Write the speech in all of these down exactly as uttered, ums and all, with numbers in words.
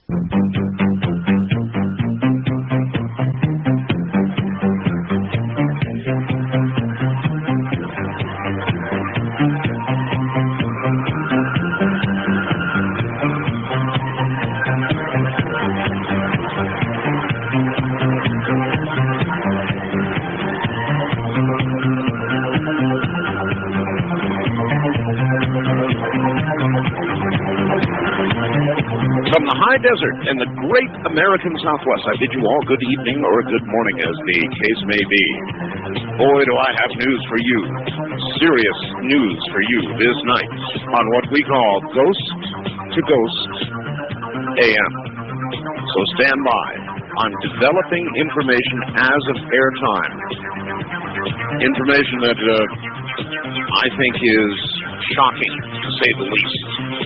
From the high desert and the great American Southwest, I bid you all good evening or good morning, as the case may be. Boy, do I have news for you. Serious news for you this night on what we call Ghost to Ghost A M. So stand by. I'm developing information as of airtime. Information that uh, I think is shocking, to say the least.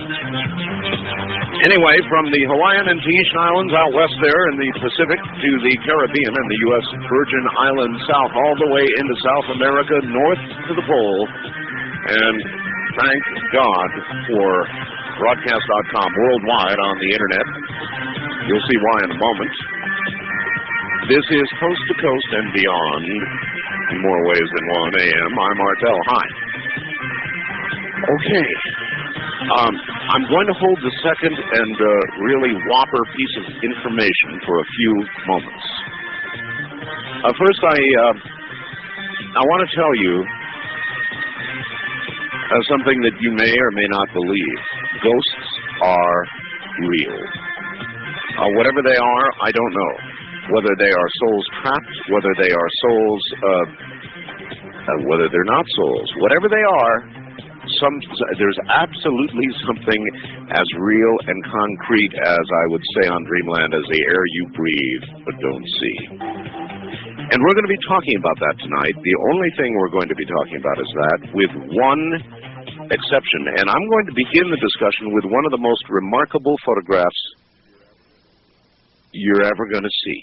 Anyway, from the Hawaiian and Tahitian Islands out west there in the Pacific to the Caribbean and the U S Virgin Islands south, all the way into South America, north to the pole. And thank God for broadcast dot com worldwide on the internet. You'll see why in a moment. This is Coast to Coast and Beyond, in more ways than one A M. I'm Martell. Hi. Okay. Um, I'm going to hold the second and uh, really whopper piece of information for a few moments. Uh, first, I uh, I want to tell you uh, something that you may or may not believe. Ghosts are real. Uh, whatever they are, I don't know. Whether they are souls trapped, whether they are souls, uh, uh, whether they're not souls, whatever they are, Some, there's absolutely something as real and concrete as, I would say on Dreamland, as the air you breathe but don't see. And we're going to be talking about that tonight. The only thing we're going to be talking about is that, with one exception. And I'm going to begin the discussion with one of the most remarkable photographs you're ever going to see.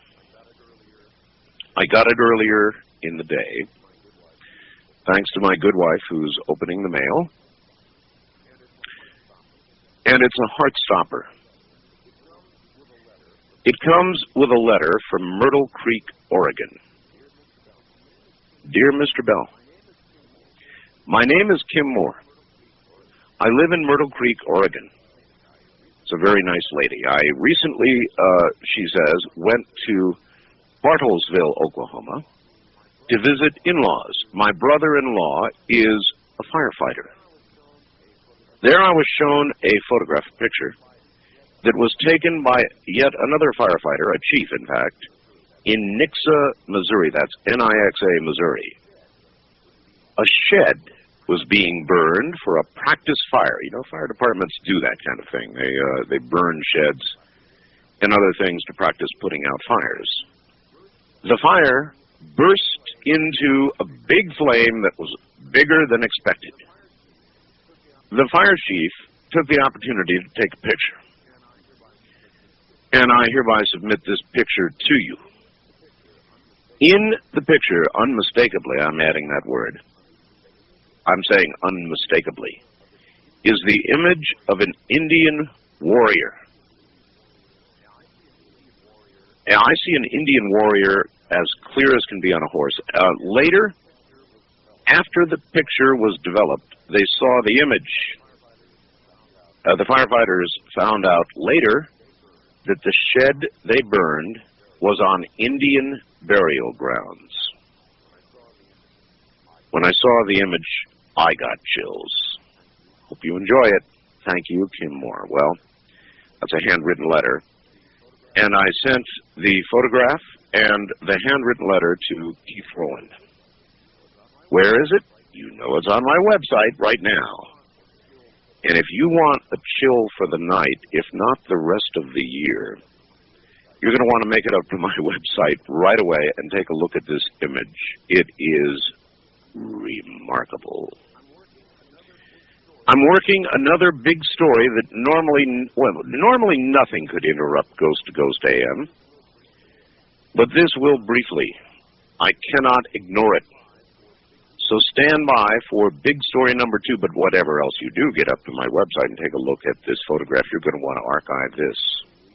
I got it earlier in the day, thanks to my good wife who's opening the mail. And it's a heart stopper. It comes with a letter from Myrtle Creek, Oregon. Dear Mister Bell, my name is Kim Moore. I live in Myrtle Creek, Oregon. It's a very nice lady. I recently, uh, she says, went to Bartlesville, Oklahoma, to visit in-laws. My brother-in-law is a firefighter. There I was shown a photograph picture that was taken by yet another firefighter, a chief in fact, in Nixa, Missouri. That's N I X A, Missouri. A shed was being burned for a practice fire. You know, fire departments do that kind of thing. They, uh, they burn sheds and other things to practice putting out fires. The fire burst into a big flame that was bigger than expected. The fire chief took the opportunity to take a picture. And I hereby submit this picture to you. In the picture, unmistakably, I'm adding that word, I'm saying unmistakably, is the image of an Indian warrior. And I see an Indian warrior as clear as can be on a horse. Uh, later, after the picture was developed, they saw the image. Uh, the firefighters found out later that the shed they burned was on Indian burial grounds. When I saw the image, I got chills. Hope you enjoy it. Thank you, Kim Moore. Well, that's a handwritten letter. And I sent the photograph and the handwritten letter to Keith Rowland. Where is it? You know it's on my website right now. And if you want a chill for the night, if not the rest of the year, you're going to want to make it up to my website right away and take a look at this image. It is remarkable. I'm working another big story that normally, well, normally nothing could interrupt Ghost to Ghost A M. But this will briefly. I cannot ignore it. So stand by for big story number two, but whatever else you do, get up to my website and take a look at this photograph. You're going to want to archive this.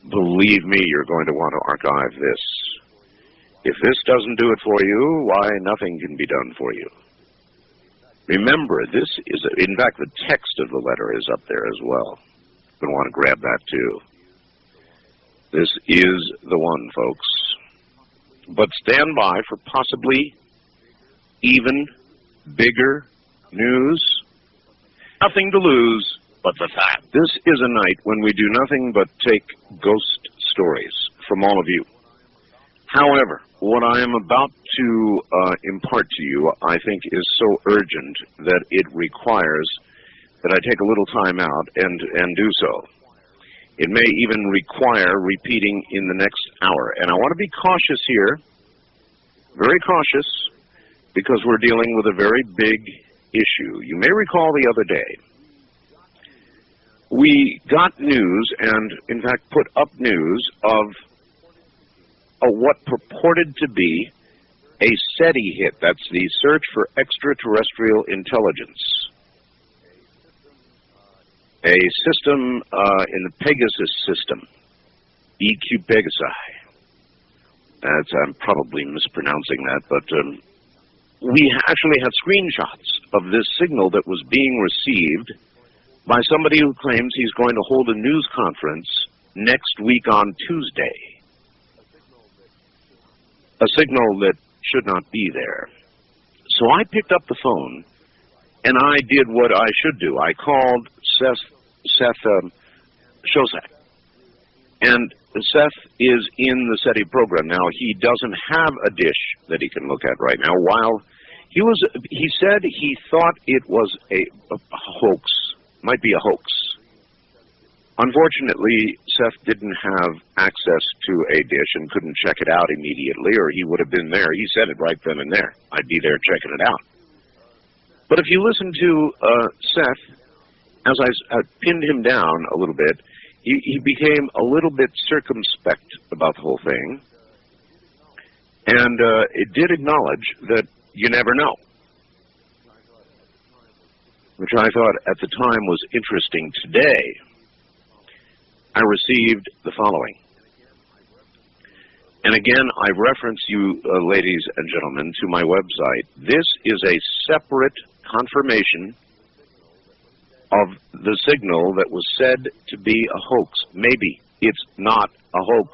believe me, you're going to want to archive this. If this doesn't do it for you, why, nothing can be done for you. Remember, this is, a, in fact, the text of the letter is up there as well. You're going to want to grab that too. This is the one, folks. But stand by for possibly even bigger news. Nothing to lose but the fact. This is a night when we do nothing but take ghost stories from all of you. However, what I am about to uh, impart to you, I think, is so urgent that it requires that I take a little time out and, and do so. It may even require repeating in the next hour. And I want to be cautious here, very cautious, because we're dealing with a very big issue. You may recall the other day, we got news, and in fact put up news, of a, what purported to be a SETI hit. That's the Search for Extraterrestrial Intelligence. A system uh, in the Pegasus system, E Q Pegasi. That's, I'm probably mispronouncing that, but um, we actually had screenshots of this signal that was being received by somebody who claims he's going to hold a news conference next week on Tuesday. A signal that should not be there. So I picked up the phone, and I did what I should do. I called Seth, Seth um, Shostak. And Seth is in the SETI program. Now, he doesn't have a dish that he can look at right now. While he was, he said he thought it was a, a hoax, might be a hoax. Unfortunately, Seth didn't have access to a dish and couldn't check it out immediately, or he would have been there. He said it right then and there. I'd be there checking it out. But if you listen to uh, Seth, as I uh, pinned him down a little bit, he, he became a little bit circumspect about the whole thing. And uh, it did acknowledge that you never know, which I thought at the time was interesting. Today, I received the following. And again, I reference you, uh, ladies and gentlemen, to my website. This is a separate confirmation of the signal that was said to be a hoax. Maybe it's not a hoax.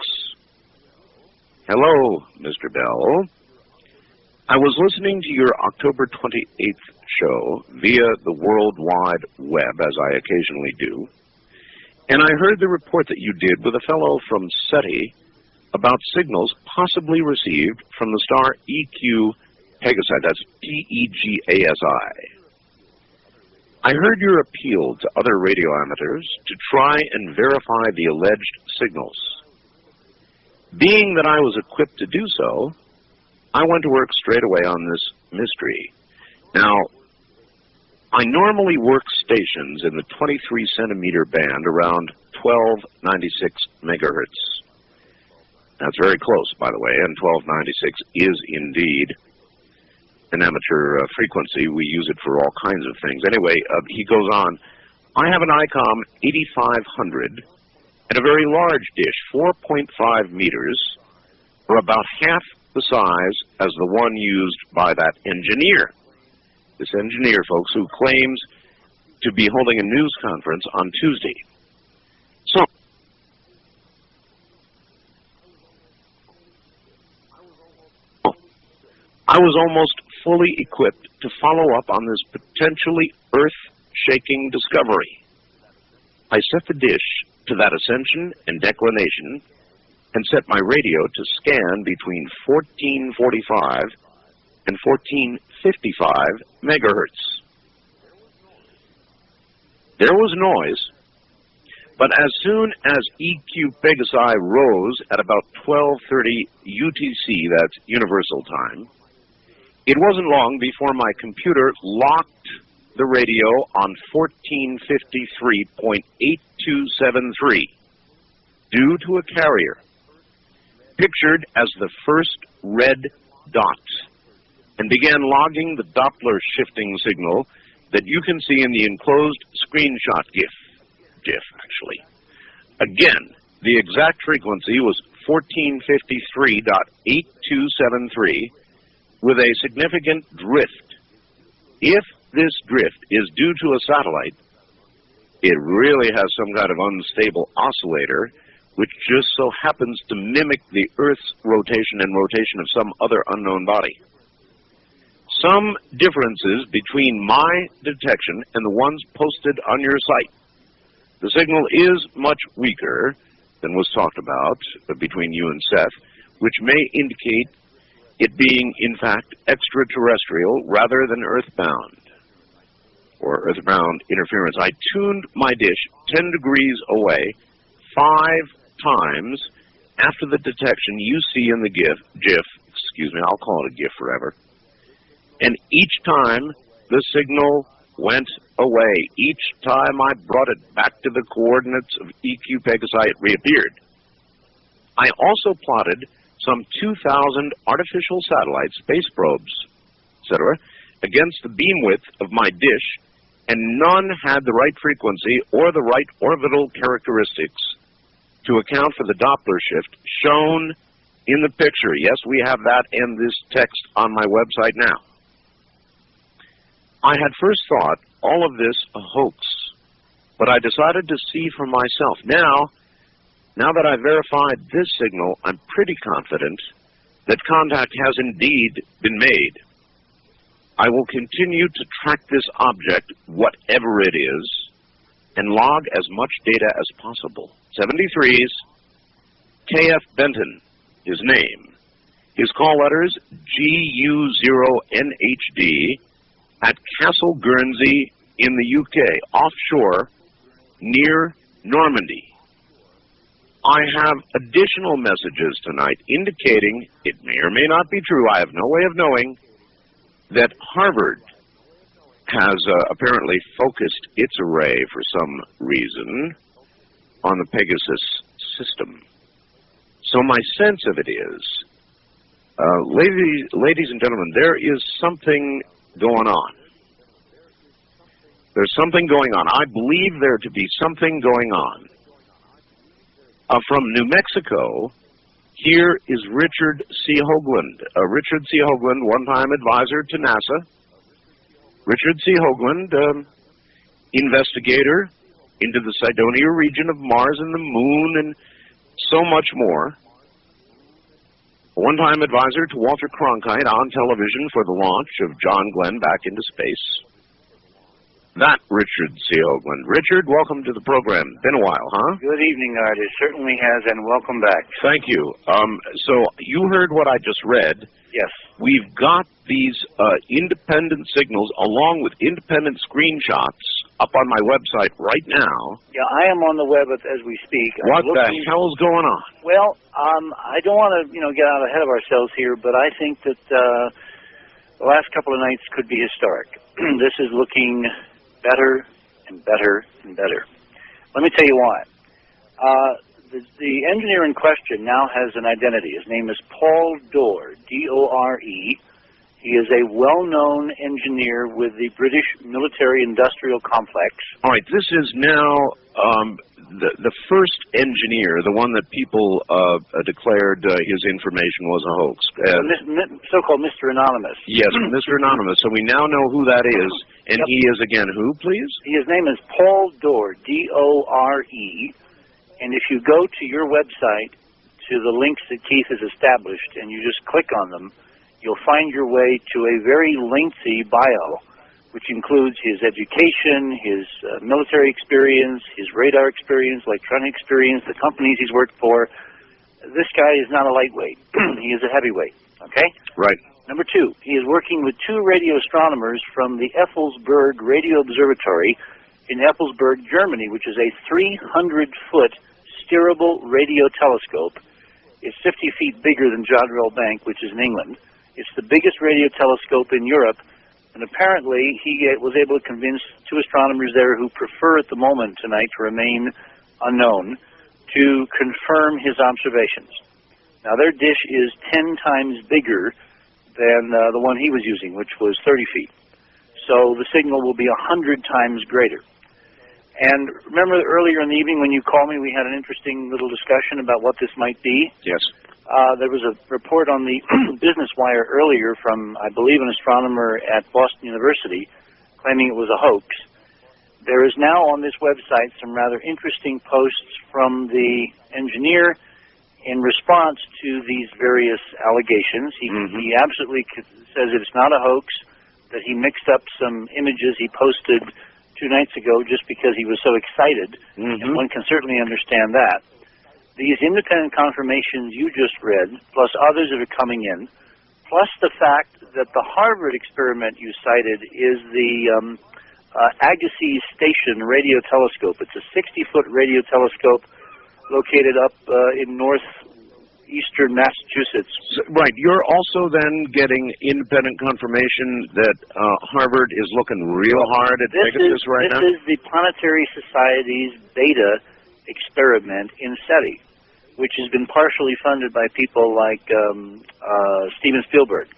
Hello, Mister Bell. I was listening to your October twenty-eighth show via the World Wide Web, as I occasionally do, and I heard the report that you did with a fellow from SETI about signals possibly received from the star E Q Pegasi. That's P E G A S I. I heard your appeal to other radio amateurs to try and verify the alleged signals. Being that I was equipped to do so, I went to work straight away on this mystery. Now, I normally work stations in the twenty-three centimeter band around twelve ninety-six megahertz. That's very close, by the way, and twelve ninety-six is indeed an amateur uh, frequency. We use it for all kinds of things. Anyway, uh, he goes on, I have an ICOM eighty-five hundred and a very large dish, four point five meters, or about half the size as the one used by that engineer. This engineer, folks, who claims to be holding a news conference on Tuesday. So, I was almost fully equipped to follow up on this potentially earth-shaking discovery. I set the dish to that ascension and declination and set my radio to scan between fourteen forty-five and fourteen fifty-five megahertz. There was noise, but as soon as E Q Pegasi rose at about twelve thirty U T C, that's Universal Time, it wasn't long before my computer locked the radio on fourteen fifty-three point eight two seven three due to a carrier pictured as the first red dot, and began logging the Doppler shifting signal that you can see in the enclosed screenshot GIF. GIF, actually. Again, the exact frequency was fourteen fifty-three point eight two seven three with a significant drift. If this drift is due to a satellite, it really has some kind of unstable oscillator which just so happens to mimic the Earth's rotation and rotation of some other unknown body. Some differences between my detection and the ones posted on your site. The signal is much weaker than was talked about between you and Seth, which may indicate it being, in fact, extraterrestrial rather than earthbound or earthbound interference. I tuned my dish ten degrees away five times after the detection you see in the GIF, GIF, excuse me, I'll call it a GIF forever. And each time the signal went away. Each time I brought it back to the coordinates of E Q Pegasi, it reappeared. I also plotted some two thousand artificial satellites, space probes, et cetera, against the beam width of my dish, and none had the right frequency or the right orbital characteristics to account for the Doppler shift shown in the picture. Yes, we have that and this text on my website now. I had first thought all of this a hoax, but I decided to see for myself. Now, now that I've verified this signal, I'm pretty confident that contact has indeed been made. I will continue to track this object, whatever it is, and log as much data as possible. seventy-threes, K F Benton, his name. His call letters, G U zero N H D, at Castle Guernsey in the U K, offshore, near Normandy. I have additional messages tonight indicating, it may or may not be true, I have no way of knowing, that Harvard has uh, apparently focused its array for some reason on the Pegasus system. So my sense of it is, uh, ladies, ladies and gentlemen, there is something going on. There's something going on. I believe there to be something going on. Uh, from New Mexico, here is Richard C. Hoagland. Uh, Richard C. Hoagland, one-time advisor to NASA. Richard C. Hoagland, um, investigator into the Cydonia region of Mars and the Moon and so much more. One-time advisor to Walter Cronkite on television for the launch of John Glenn back into space. That Richard C. Hoagland. Richard, welcome to the program. Been a while, huh? Good evening, Art. It certainly has, and welcome back. Thank you. Um, so you heard what I just read. Yes. We've got these uh, independent signals along with independent screenshots up on my website right now. Yeah, I am on the web as we speak. What the hell is going on? Well, um, I don't want to, you know, get out ahead of ourselves here, but I think that uh, the last couple of nights could be historic. This is looking better and better and better. Let me tell you why. Uh, the, the engineer in question now has an identity. His name is Paul Dore, D O R E. He is a well-known engineer with the British military-industrial complex. All right, this is now um, the, the first engineer, the one that people uh, declared uh, his information was a hoax. Uh, so-called Mister Anonymous. Yes, Mister Anonymous. So we now know who that is. And yep. He is, again, who, please? His name is Paul Dore, D O R E. And if you go to your website, to the links that Keith has established, and you just click on them, you'll find your way to a very lengthy bio, which includes his education, his uh, military experience, his radar experience, electronic experience, the companies he's worked for. This guy is not a lightweight. He is a heavyweight, okay? Right. Number two, he is working with two radio astronomers from the Effelsberg Radio Observatory in Effelsberg, Germany, which is a three hundred foot steerable radio telescope. It's fifty feet bigger than Jodrell Bank, which is in England. It's the biggest radio telescope in Europe, and apparently he was able to convince two astronomers there who prefer at the moment tonight to remain unknown to confirm his observations. Now their dish is ten times bigger than uh, the one he was using, which was thirty feet. So the signal will be one hundred times greater. And remember earlier in the evening when you called me, we had an interesting little discussion about what this might be? Yes. Uh, there was a report on the Business Wire earlier from, I believe, an astronomer at Boston University claiming it was a hoax. There is now on this website some rather interesting posts from the engineer in response to these various allegations. He, mm-hmm. he absolutely says it's not a hoax, that he mixed up some images he posted two nights ago just because he was so excited, mm-hmm. and one can certainly understand that. These independent confirmations you just read, plus others that are coming in, plus the fact that the Harvard experiment you cited is the um, uh, Agassiz Station radio telescope. It's a sixty-foot radio telescope located up uh, in northeastern Massachusetts. So, right. You're also then getting independent confirmation that uh, Harvard is looking real well, hard at this Pegasus is, right this now? This is the Planetary Society's beta experiment in SETI, which has been partially funded by people like um, uh, Steven Spielberg.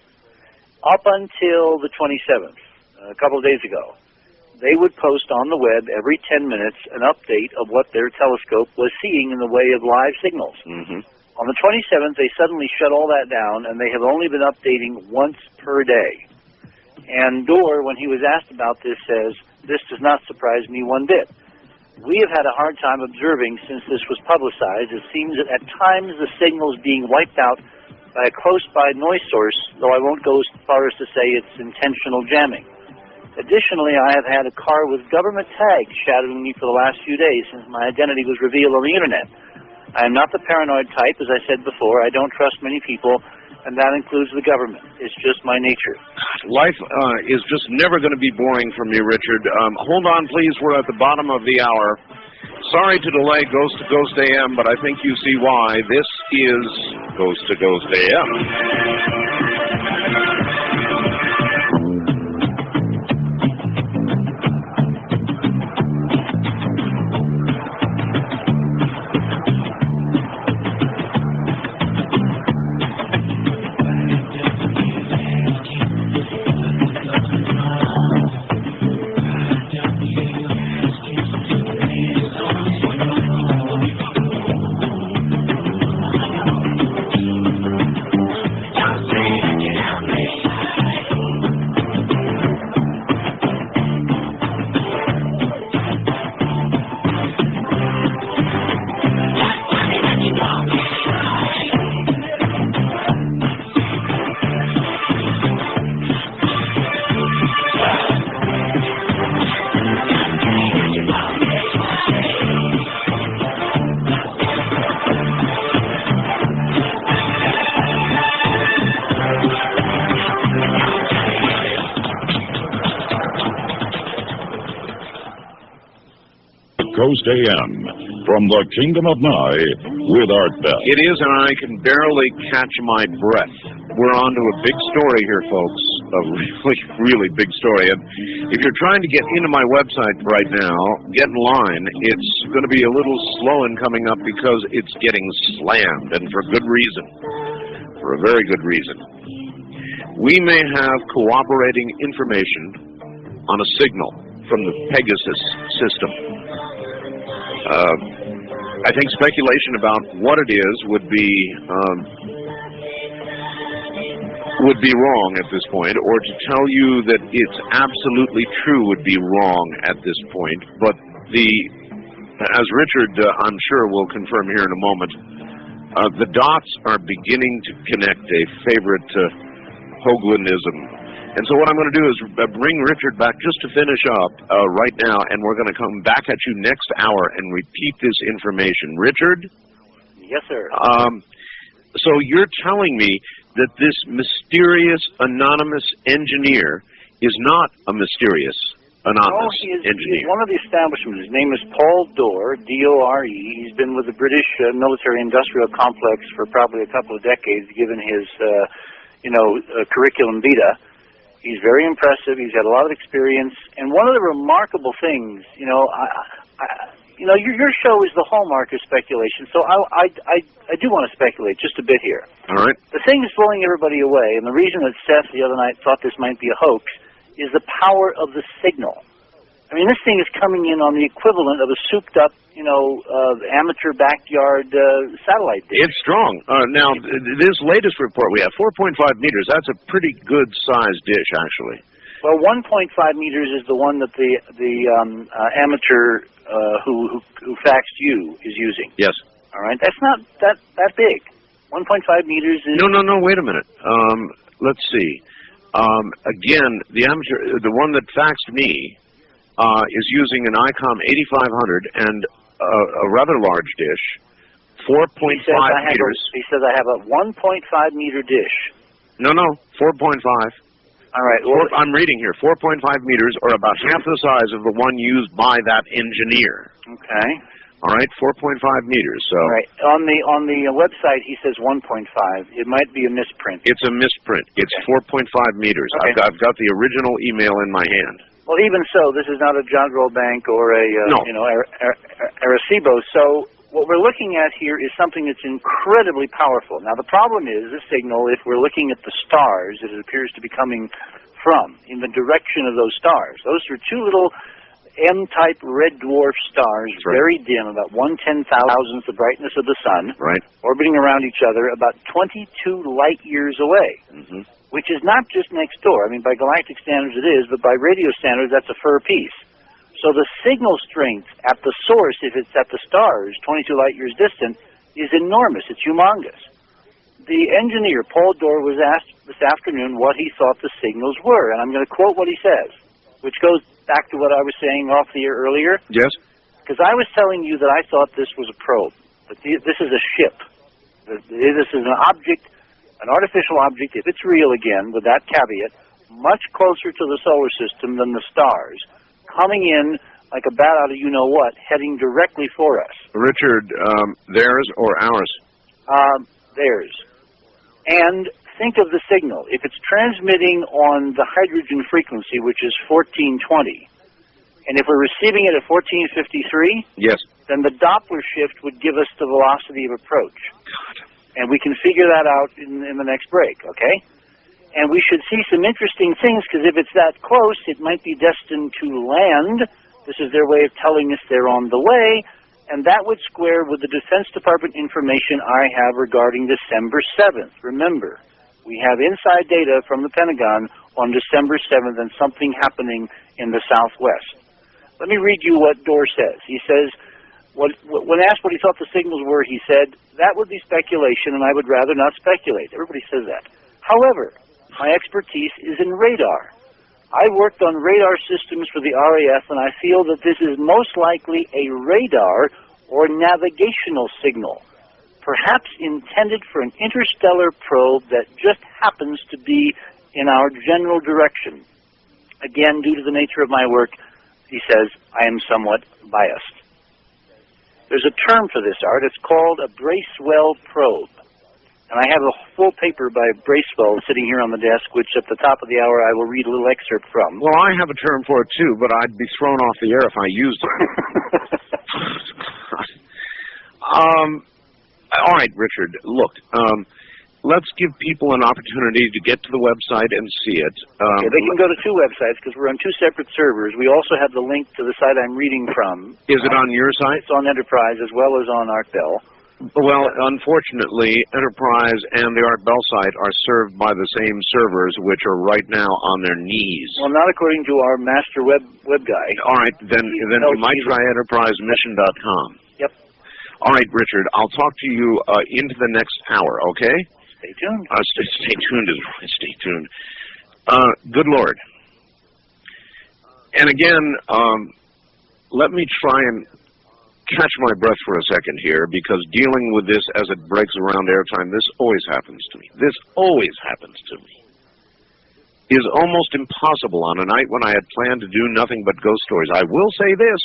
Up until the twenty-seventh, a couple of days ago, they would post on the web every ten minutes an update of what their telescope was seeing in the way of live signals. Mm-hmm. On the twenty-seventh, they suddenly shut all that down, and they have only been updating once per day. And Dorr, when he was asked about this, says, "This does not surprise me one bit. We have had a hard time observing since this was publicized. It seems that at times the signal is being wiped out by a close-by noise source, though I won't go as far as to say it's intentional jamming. Additionally, I have had a car with government tags shadowing me for the last few days since my identity was revealed on the Internet. I am not the paranoid type, as I said before. I don't trust many people, and that includes the government. It's just my nature." Life uh, is just never going to be boring for me, Richard. Um, hold on, please. We're at the bottom of the hour. Sorry to delay Ghost to Ghost A M, but I think you see why. This is Ghost to Ghost A M. Ghost A M, from the Kingdom of Nye, with Art Bell. It is, and I can barely catch my breath. We're on to a big story here, folks. A really, really big story. And if you're trying to get into my website right now, get in line. It's going to be a little slow in coming up because it's getting slammed, and for good reason. For a very good reason. We may have cooperating information on a signal from the Pegasus system. Uh, I think speculation about what it is would be um, would be wrong at this point, or to tell you that it's absolutely true would be wrong at this point. But the, as Richard, uh, I'm sure, will confirm here in a moment, uh, the dots are beginning to connect, a favorite uh, Hoaglandism. And so what I'm going to do is bring Richard back just to finish up uh, right now, and we're going to come back at you next hour and repeat this information. Richard? Yes, sir. Um, so you're telling me that this mysterious anonymous engineer is not a mysterious anonymous no, he is, engineer? He's one of the establishment. His name is Paul Dorr, D O R E. He's been with the British uh, military-industrial complex for probably a couple of decades, given his, uh, you know, uh, curriculum vitae. He's very impressive. He's got a lot of experience. And one of the remarkable things, you know, I, I, you know, your, your show is the hallmark of speculation. So I, I, I, I do want to speculate just a bit here. All right. The thing that's blowing everybody away, and the reason that Seth the other night thought this might be a hoax, is the power of the signal. I mean, this thing is coming in on the equivalent of a souped-up, you know, uh, amateur backyard uh, satellite dish. It's strong. Uh, now, th this latest report we have, four point five meters, that's a pretty good-sized dish, actually. Well, one point five meters is the one that the the um, uh, amateur uh, who, who who faxed you is using. Yes. All right, that's not that that big. one point five meters is... No, no, no, wait a minute. Um, let's see. Um, again, the amateur, the one that faxed me, uh, is using an ICOM eighty-five hundred and uh, a rather large dish, four point five meters. A, he says I have a one point five meter dish. No, no, four point five. All right. Well, Four, I'm reading here, four point five meters, or about half the size of the one used by that engineer. Okay. All right, four point five meters. So. All right. On the on the website, he says one point five. It might be a misprint. It's a misprint. It's okay. four point five meters. Okay. I've, got, I've got the original email in my hand. Well, even so, this is not a Jandrel bank or a uh, no. you know Arecibo. So what we're looking at here is something that's incredibly powerful. Now the problem is this signal, if we're looking at the stars that it appears to be coming from, in the direction of those stars. Those are two little M-type red dwarf stars, right. very dim, about one ten thousandth the brightness of the sun, right. orbiting around each other about twenty-two light years away. Mm-hmm. Which is not just next door. I mean, by galactic standards it is, but by radio standards that's a fur piece. So the signal strength at the source, if it's at the stars, twenty-two light years distant, is enormous. It's humongous. The engineer, Paul Dorr, was asked this afternoon what he thought the signals were, and I'm going to quote what he says, which goes back to what I was saying off the air earlier. Yes. Because I was telling you that I thought this was a probe, that this is a ship. This is an object, an artificial object, if it's real again, with that caveat, much closer to the solar system than the stars, coming in like a bat out of you-know-what, heading directly for us. Richard, um, theirs or ours? Um, theirs. And think of the signal. If it's transmitting on the hydrogen frequency, which is fourteen twenty, and if we're receiving it at fourteen fifty-three, yes, then the Doppler shift would give us the velocity of approach. God. And we can figure that out in, in the next break, okay? And we should see some interesting things, because if it's that close, it might be destined to land. This is their way of telling us they're on the way, and that would square with the Defense Department information I have regarding December seventh. Remember, we have inside data from the Pentagon on December seventh and something happening in the southwest. Let me read you what Dorr says. He says, What, when asked what he thought the signals were, he said, that would be speculation, and I would rather not speculate. Everybody says that. However, my expertise is in radar. I worked on radar systems for the R A F, and I feel that this is most likely a radar or navigational signal, perhaps intended for an interstellar probe that just happens to be in our general direction. Again, due to the nature of my work, he says, I am somewhat biased. There's a term for this, Art. It's called a Bracewell probe. And I have a full paper by Bracewell sitting here on the desk, which at the top of the hour I will read a little excerpt from. Well, I have a term for it too, but I'd be thrown off the air if I used it. um, all right, Richard, look, um, let's give people an opportunity to get to the website and see it. Um, okay, they can go to two websites because we're on two separate servers. We also have the link to the site I'm reading from. Is it on your site? It's on Enterprise as well as on Art Bell. Well, unfortunately, Enterprise and the Art Bell site are served by the same servers, which are right now on their knees. Well, not according to our master web web guy. All right, then then we might try enterprise mission dot com. Yep. All right, Richard, I'll talk to you uh, into the next hour, okay? Stay tuned. Uh, stay, stay tuned is right. Stay tuned. Uh, good Lord. And again, um, let me try and catch my breath for a second here, because dealing with this as it breaks around airtime, this always happens to me. This always happens to me. It is almost impossible on a night when I had planned to do nothing but ghost stories. I will say this.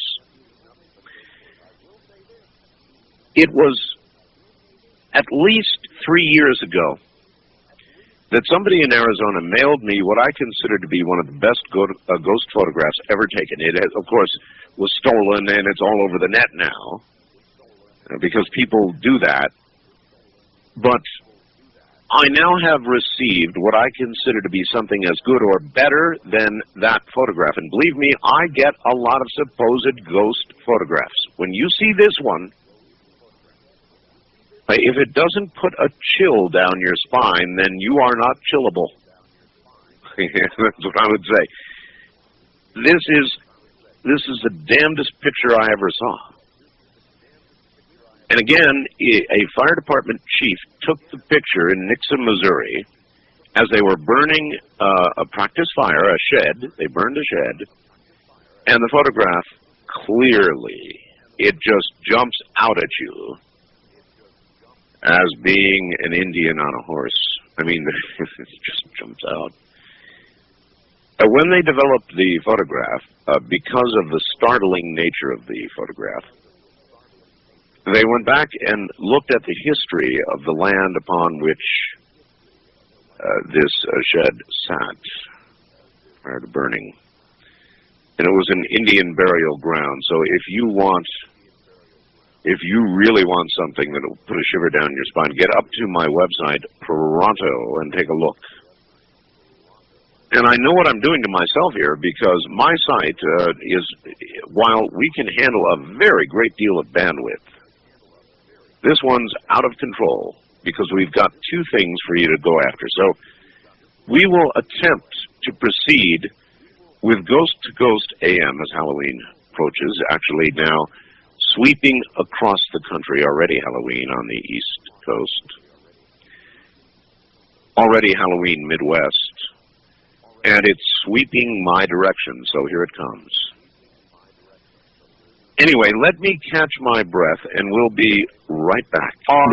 It was at least three years ago that somebody in Arizona mailed me what I consider to be one of the best go uh, ghost photographs ever taken. It, has, of course, was stolen, and it's all over the net now, uh, because people do that. But I now have received what I consider to be something as good or better than that photograph. And believe me, I get a lot of supposed ghost photographs. When you see this one, if it doesn't put a chill down your spine, then you are not chillable. That's what I would say. This is, this is the damnedest picture I ever saw. And again, a fire department chief took the picture in Nixa, Missouri, as they were burning uh, a practice fire, a shed. They burned a shed. And the photograph, clearly, it just jumps out at you as being an Indian on a horse. I mean, it just jumps out. Uh, when they developed the photograph, uh, because of the startling nature of the photograph, they went back and looked at the history of the land upon which uh, this uh, shed sat prior to burning. And it was an Indian burial ground. So if you want, if you really want something that will put a shiver down your spine, get up to my website, Pronto, and take a look. And I know what I'm doing to myself here, because my site uh, is, while we can handle a very great deal of bandwidth, this one's out of control because we've got two things for you to go after. So we will attempt to proceed with Ghost to Ghost A M as Halloween approaches, actually now sweeping across the country, already Halloween on the East Coast, already Halloween Midwest, and it's sweeping my direction, so here it comes. Anyway, let me catch my breath, and we'll be right back.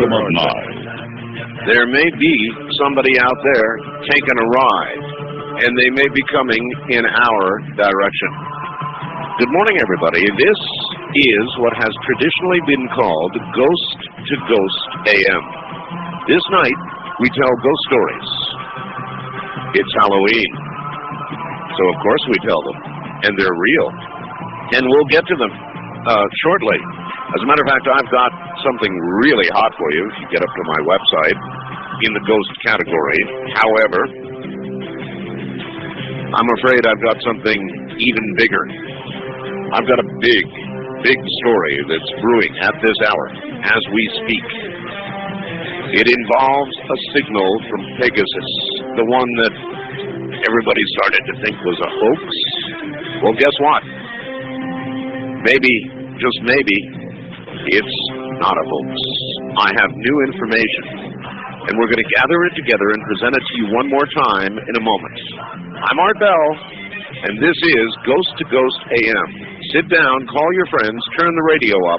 There may be somebody out there taking a ride, and they may be coming in our direction. Good morning, everybody. This is what has traditionally been called Ghost to Ghost A M. This night, we tell ghost stories. It's Halloween, so of course we tell them, and they're real, and we'll get to them Uh, shortly. As a matter of fact, I've got something really hot for you if you get up to my website in the ghost category. However, I'm afraid I've got something even bigger. I've got a big, big story that's brewing at this hour as we speak. It involves a signal from Pegasus, the one that everybody started to think was a hoax. Well, guess what? Maybe, just maybe, it's not a hoax. I have new information, and we're going to gather it together and present it to you one more time in a moment. I'm Art Bell, and this is Ghost to Ghost A M. Sit down, call your friends, turn the radio up.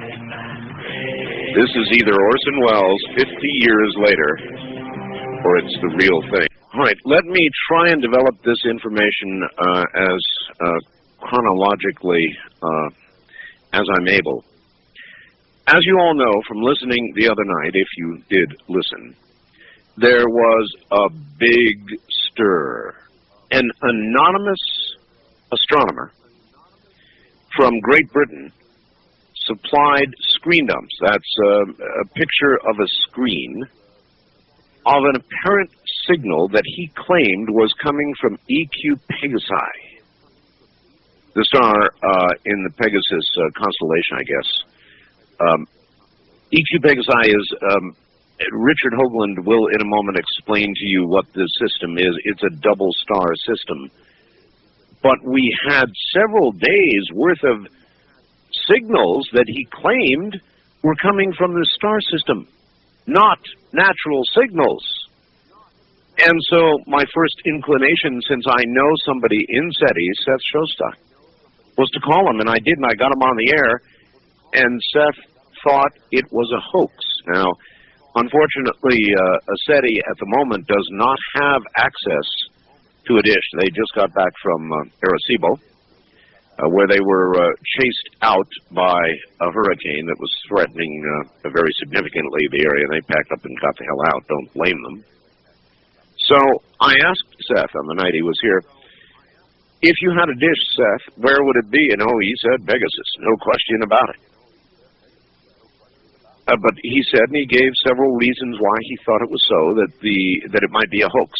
This is either Orson Welles fifty years later, or it's the real thing. All right, let me try and develop this information uh, as uh, chronologically uh, as I'm able. As you all know from listening the other night, if you did listen, there was a big stir. An anonymous astronomer from Great Britain supplied screen dumps. That's uh, a picture of a screen of an apparent signal that he claimed was coming from E Q Pegasi, the star uh, in the Pegasus uh, constellation, I guess. Um, E Q Pegasi is, um, Richard Hoagland will in a moment explain to you what this system is. It's a double star system. But we had several days worth of signals that he claimed were coming from the star system, not natural signals. And so my first inclination, since I know somebody in SETI, Seth Shostak, was to call him, and I did, and I got him on the air, and Seth thought it was a hoax. Now, unfortunately, uh, SETI at the moment does not have access to a dish. They just got back from uh, Arecibo, uh, where they were uh, chased out by a hurricane that was threatening uh, very significantly the area, and they packed up and got the hell out. Don't blame them. So I asked Seth on the night he was here, if you had a dish, Seth, where would it be? And oh, he said Pegasus, no question about it. uh, but he said, and he gave several reasons why he thought it was so, that the that it might be a hoax.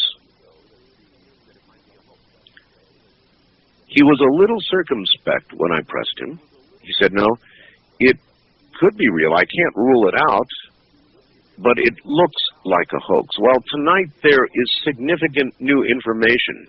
He was a little circumspect when I pressed him. He said, no, it could be real. I can't rule it out, but it looks like a hoax. Well, tonight there is significant new information.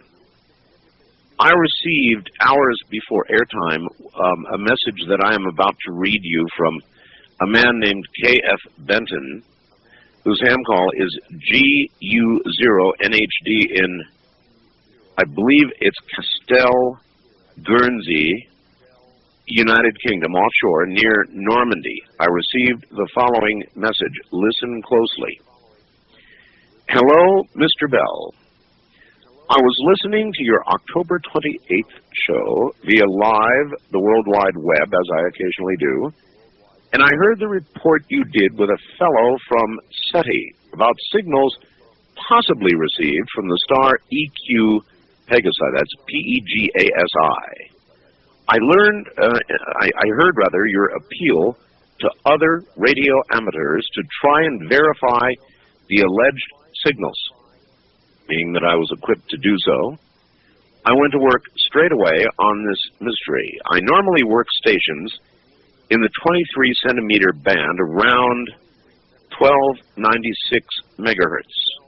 I received, hours before airtime, um, a message that I am about to read you from a man named K F Benton, whose ham call is G U zero N H D in, I believe it's Castell, Guernsey, United Kingdom, offshore, near Normandy. I received the following message. Listen closely. Hello, Mister Bell. I was listening to your October twenty-eighth show via live, the World Wide Web, as I occasionally do, and I heard the report you did with a fellow from SETI about signals possibly received from the star E Q Pegasi. That's P E G A S I. I learned, uh, I, I heard rather, your appeal to other radio amateurs to try and verify the alleged signals. Being that I was equipped to do so, I went to work straight away on this mystery. I normally work stations in the twenty-three centimeter band around twelve ninety-six megahertz.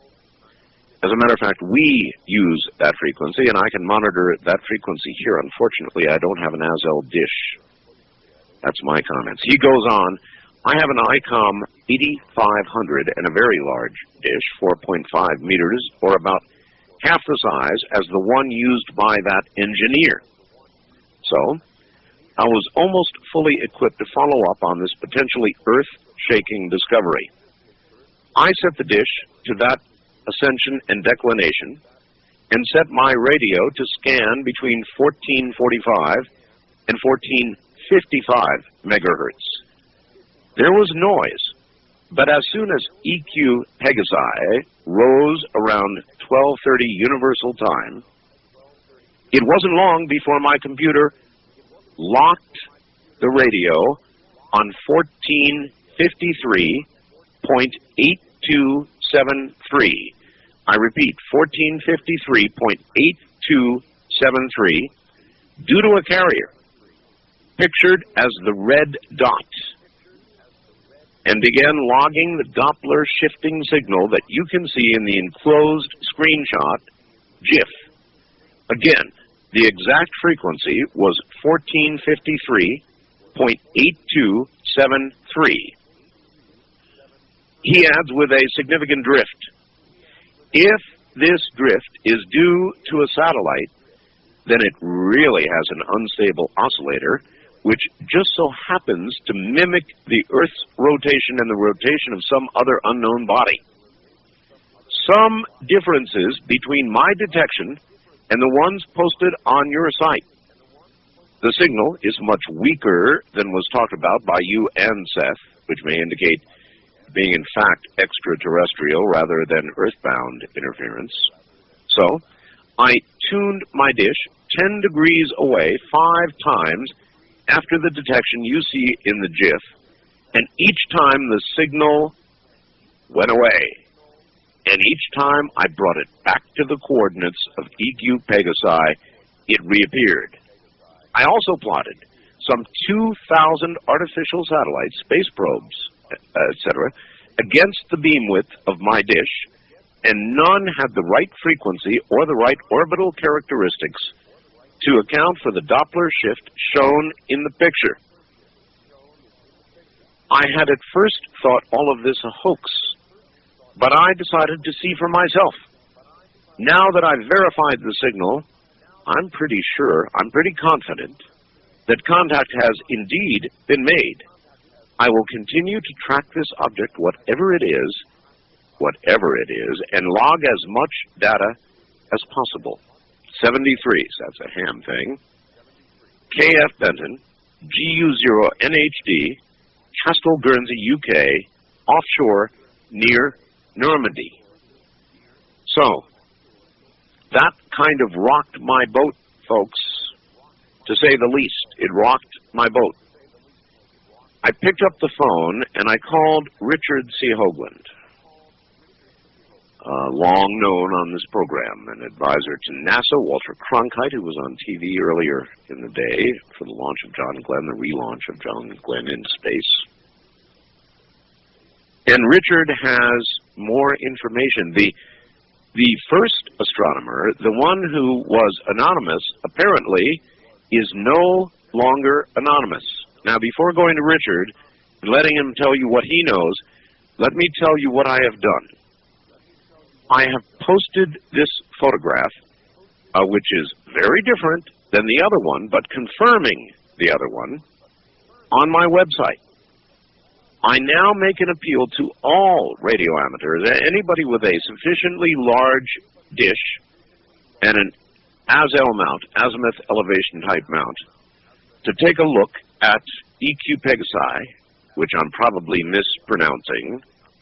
As a matter of fact, we use that frequency, and I can monitor that frequency here. Unfortunately, I don't have an A S L dish. That's my comments. He goes on, I have an ICOM eighty-five hundred and a very large dish, four point five meters, or about half the size as the one used by that engineer. So, I was almost fully equipped to follow up on this potentially earth-shaking discovery. I set the dish to that ascension and declination, and set my radio to scan between fourteen forty-five and fourteen fifty-five megahertz. There was noise, but as soon as E Q Pegasi rose around twelve thirty Universal Time, it wasn't long before my computer locked the radio on fourteen fifty-three point eight two seven three. I repeat, fourteen fifty-three point eight two seven three, due to a carrier, pictured as the red dot, and began logging the Doppler shifting signal that you can see in the enclosed screenshot GIF. Again, the exact frequency was fourteen fifty-three point eight two seven three. He adds with a significant drift. If this drift is due to a satellite, then it really has an unstable oscillator, which just so happens to mimic the Earth's rotation and the rotation of some other unknown body. Some differences between my detection and the ones posted on your site. The signal is much weaker than was talked about by you and Seth, which may indicate being in fact extraterrestrial rather than earthbound interference. So, I tuned my dish ten degrees away five times after the detection you see in the GIF, and each time the signal went away. And each time I brought it back to the coordinates of E Q Pegasi, it reappeared. I also plotted some two thousand artificial satellites, space probes, et cetera, against the beam width of my dish, and none had the right frequency or the right orbital characteristics to account for the Doppler shift shown in the picture. I had at first thought all of this a hoax, but I decided to see for myself. Now that I've verified the signal, I'm pretty sure, I'm pretty confident that contact has indeed been made. I will continue to track this object, whatever it is, whatever it is, and log as much data as possible. seventy-three, so that's a ham thing. K F Benton, G U zero N H D, Castell, Guernsey, U K, offshore near Normandy. So, that kind of rocked my boat, folks, to say the least. It rocked my boat. I picked up the phone and I called Richard C. Hoagland, uh, long known on this program, an advisor to NASA, Walter Cronkite, who was on T V earlier in the day for the launch of John Glenn, the relaunch of John Glenn in space. And Richard has more information. The, the first astronomer, the one who was anonymous, apparently is no longer anonymous. Now, before going to Richard and letting him tell you what he knows, let me tell you what I have done. I have posted this photograph, uh, which is very different than the other one, but confirming the other one, on my website. I now make an appeal to all radio amateurs, anybody with a sufficiently large dish and an Azel mount, azimuth elevation type mount, to take a look at E Q Pegasi, which I'm probably mispronouncing,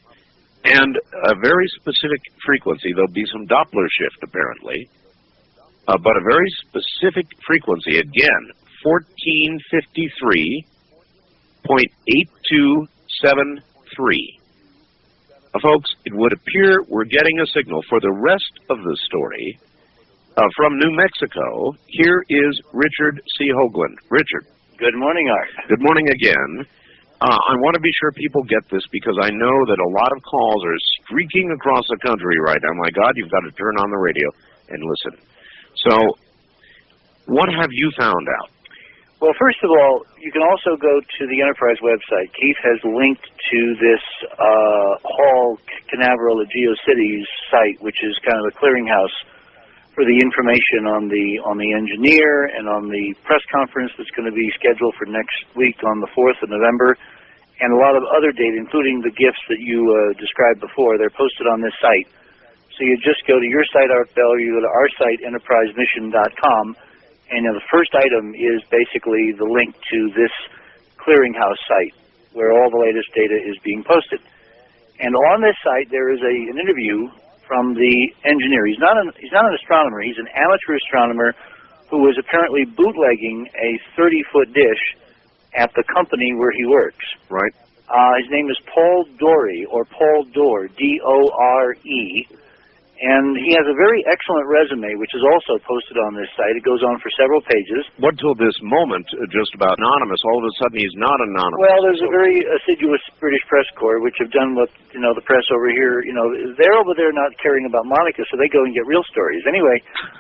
and a very specific frequency. There'll be some Doppler shift, apparently, uh, but a very specific frequency, again, fourteen fifty-three point eight two seven three. Uh, folks, it would appear we're getting a signal for the rest of the story uh, from New Mexico. Here is Richard C. Hoagland. Richard. Good morning, Art. Good morning again. Uh, I want to be sure people get this because I know that a lot of calls are streaking across the country right now. My God, you've got to turn on the radio and listen. So, what have you found out? Well, first of all, you can also go to the Enterprise website. Keith has linked to this uh, Hall Canaveral at GeoCities site, which is kind of a clearinghouse for the information on the on the engineer and on the press conference that's going to be scheduled for next week on the fourth of November, and a lot of other data, including the gifts that you uh, described before. They're posted on this site. So you just go to your site, Art Bell, or you go to our site, enterprise mission dot com, and you know, the first item is basically the link to this clearinghouse site where all the latest data is being posted. And on this site, there is a, an interview from the engineer. He's not an he's not an astronomer. He's an amateur astronomer who was apparently bootlegging a thirty foot dish at the company where he works. Right. Uh, his name is Paul Dorey, or Paul Dore, D O R E, and he has a very excellent resume, which is also posted on this site. It goes on for several pages. What till this moment uh, just about anonymous? All of a sudden he's not anonymous. Well, there's a very assiduous British press corps, which have done what, you know, the press over here, you know, they're over there not caring about Monica, so they go and get real stories. Anyway,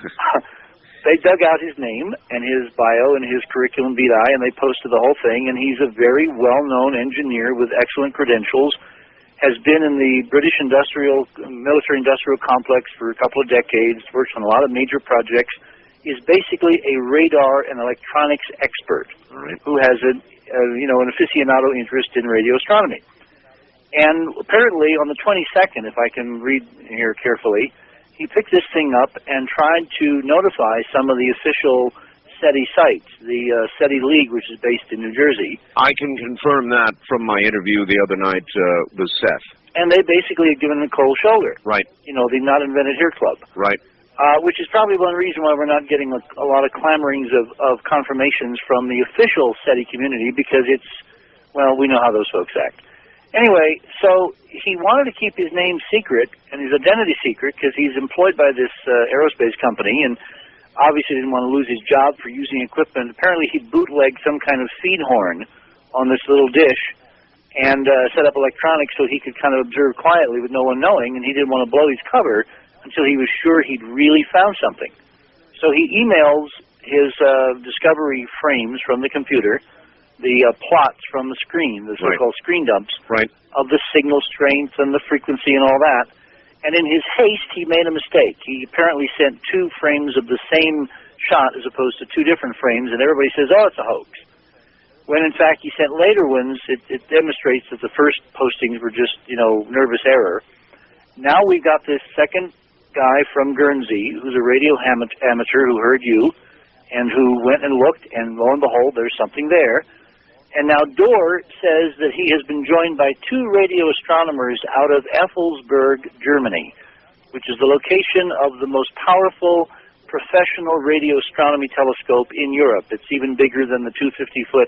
they dug out his name and his bio and his curriculum vitae, and they posted the whole thing, and he's a very well-known engineer with excellent credentials, has been in the British industrial, military-industrial complex for a couple of decades, works on a lot of major projects, is basically a radar and electronics expert, right, who has a, a, you know, an aficionado interest in radio astronomy. And apparently on the twenty-second, if I can read here carefully, he picked this thing up and tried to notify some of the official SETI sites, the uh, SETI League, which is based in New Jersey. I can confirm that from my interview the other night uh, with Seth. And they basically have given him a cold shoulder. Right. You know, the Not Invented Here Club. Right. Uh, which is probably one reason why we're not getting a, a lot of clamorings of, of confirmations from the official SETI community, because it's, well, we know how those folks act. Anyway, so he wanted to keep his name secret and his identity secret because he's employed by this uh, aerospace company, and obviously didn't want to lose his job for using equipment. Apparently he bootlegged some kind of feed horn on this little dish and uh, set up electronics so he could kind of observe quietly with no one knowing, and he didn't want to blow his cover until he was sure he'd really found something. So he emails his uh, discovery frames from the computer, the uh, plots from the screen, the so-called right. screen dumps, right. of the signal strength and the frequency and all that. And in his haste, he made a mistake. He apparently sent two frames of the same shot as opposed to two different frames, and everybody says, oh, it's a hoax. When, in fact, he sent later ones, it, it demonstrates that the first postings were just, you know, nervous error. Now we've got this second guy from Guernsey, who's a radio amateur who heard you, and who went and looked, and lo and behold, there's something there. And now Dore says that he has been joined by two radio astronomers out of Effelsberg, Germany, which is the location of the most powerful professional radio astronomy telescope in Europe. It's even bigger than the two hundred fifty foot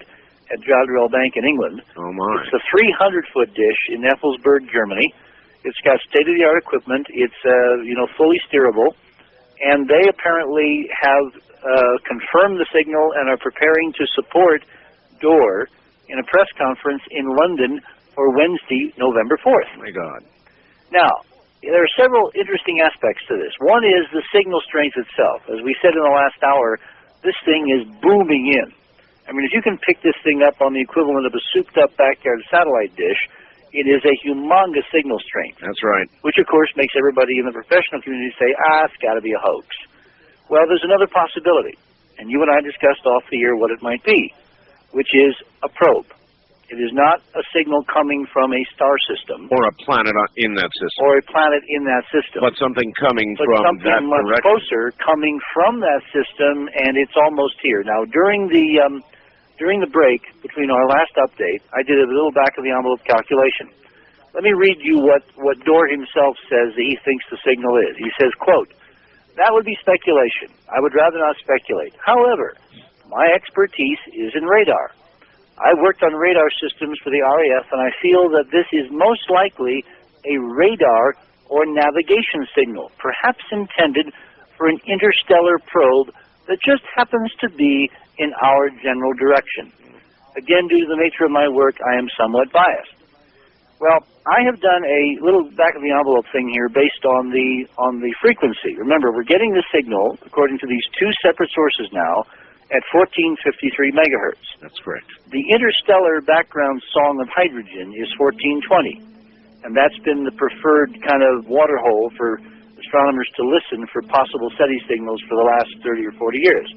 at Jodrell Bank in England. Oh, my. It's a three hundred foot dish in Effelsberg, Germany. It's got state-of-the-art equipment. It's, uh, you know, fully steerable. And they apparently have uh, confirmed the signal and are preparing to support D O O R in a press conference in London for Wednesday, November fourth. Oh, my God. Now, there are several interesting aspects to this. One is the signal strength itself. As we said in the last hour, this thing is booming in. I mean, if you can pick this thing up on the equivalent of a souped-up backyard satellite dish, it is a humongous signal strength. That's right. Which, of course, makes everybody in the professional community say, ah, it's got to be a hoax. Well, there's another possibility, and you and I discussed off the air what it might be, which is a probe. It is not a signal coming from a star system. Or a planet on- in that system. Or a planet in that system. But something coming but from something that much direction. closer coming from that system, and it's almost here. Now, during the um, during the break between our last update, I did a little back-of-the-envelope calculation. Let me read you what, what D O O R himself says that he thinks the signal is. He says, quote, "That would be speculation. I would rather not speculate. However, my expertise is in radar. I've worked on radar systems for the R A F, and I feel that this is most likely a radar or navigation signal, perhaps intended for an interstellar probe that just happens to be in our general direction. Again, due to the nature of my work, I am somewhat biased." Well, I have done a little back-of-the-envelope thing here based on the on the frequency. Remember, we're getting the signal, according to these two separate sources now, at fourteen fifty-three megahertz. That's correct. The interstellar background song of hydrogen is fourteen twenty, and that's been the preferred kind of water hole for astronomers to listen for possible SETI signals for the last thirty or forty years.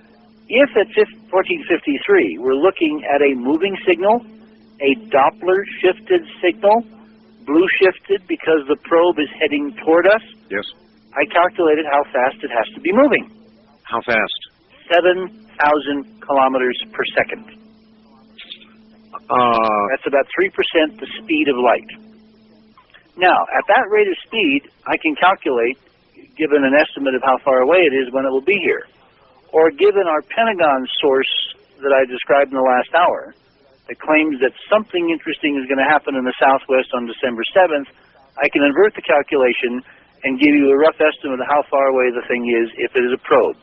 If at fourteen fifty-three we're looking at a moving signal, a Doppler-shifted signal, blue-shifted because the probe is heading toward us, yes, I calculated how fast it has to be moving. How fast? seven thousand kilometers per second. Uh, That's about three percent the speed of light. Now, at that rate of speed, I can calculate, given an estimate of how far away it is, when it will be here. Or given our Pentagon source that I described in the last hour, that claims that something interesting is going to happen in the southwest on December seventh, I can invert the calculation and give you a rough estimate of how far away the thing is if it is a probe.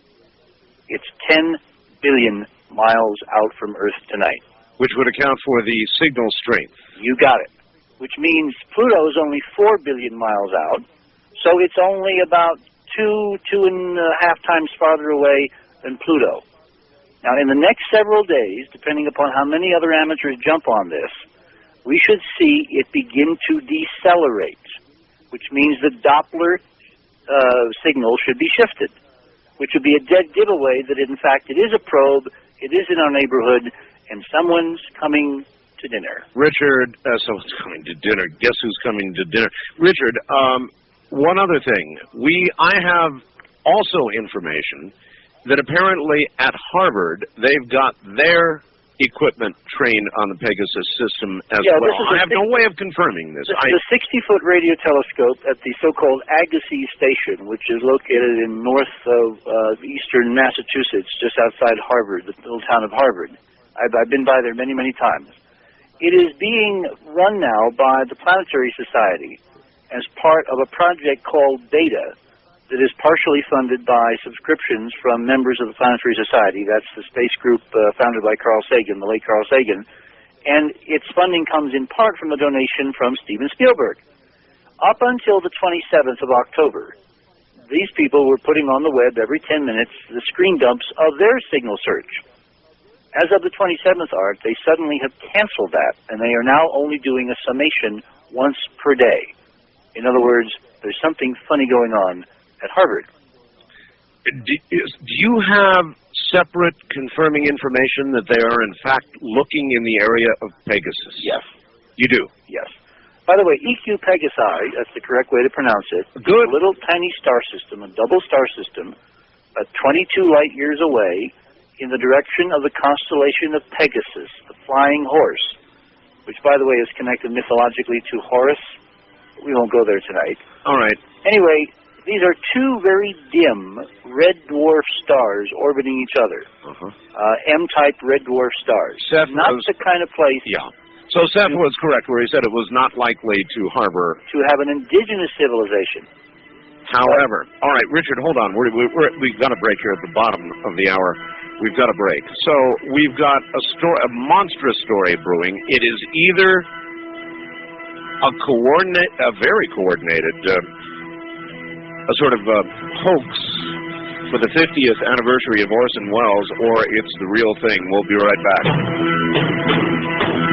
It's ten billion miles out from Earth tonight. Which would account for the signal strength. You got it. Which means Pluto is only four billion miles out, so it's only about two, two and a half times farther away than Pluto. Now, in the next several days, depending upon how many other amateurs jump on this, we should see it begin to decelerate, which means the Doppler uh, signal should be shifted, which would be a dead giveaway that, in fact, it is a probe, it is in our neighborhood, and someone's coming to dinner. Richard, uh, someone's coming to dinner. Guess who's coming to dinner? Richard, um, one other thing. We, I have also information that apparently at Harvard, they've got their equipment trained on the Pegasus system as Yeah, well. this is I a have no way of confirming this. The, I, the sixty-foot radio telescope at the so-called Agassiz Station, which is located in north of uh, eastern Massachusetts, just outside Harvard, the little town of Harvard. I've, I've been by there many, many times. It is being run now by the Planetary Society as part of a project called Beta that is partially funded by subscriptions from members of the Planetary Society. That's the space group uh, founded by Carl Sagan, the late Carl Sagan. And its funding comes in part from a donation from Steven Spielberg. Up until the twenty-seventh of October, these people were putting on the web every ten minutes the screen dumps of their signal search. As of the twenty-seventh, Art, they suddenly have canceled that, and they are now only doing a summation once per day. In other words, there's something funny going on at Harvard. do, is, do you have separate confirming information that they are in fact looking in the area of Pegasus? Yes. You do? Yes. By the way, E Q Pegasi, that's the correct way to pronounce it. Good. A little tiny star system, a double star system, uh, twenty-two light years away in the direction of the constellation of Pegasus, the flying horse, which, by the way, is connected mythologically to Horus. We won't go there tonight. All right. Anyway, these are two very dim red dwarf stars orbiting each other. Uh-huh. Uh, M-type red dwarf stars. Seth Not was, the kind of place yeah. So Seth was correct where he said it was not likely to harbor... to have an indigenous civilization. However, all right, Richard, hold on. We're, we're, we've got a break here at the bottom of the hour. We've got a break. So we've got a story, a monstrous story brewing. It is either a coordinate, a very coordinated, uh, a sort of uh, hoax for the fiftieth anniversary of Orson Welles, or it's the real thing. We'll be right back.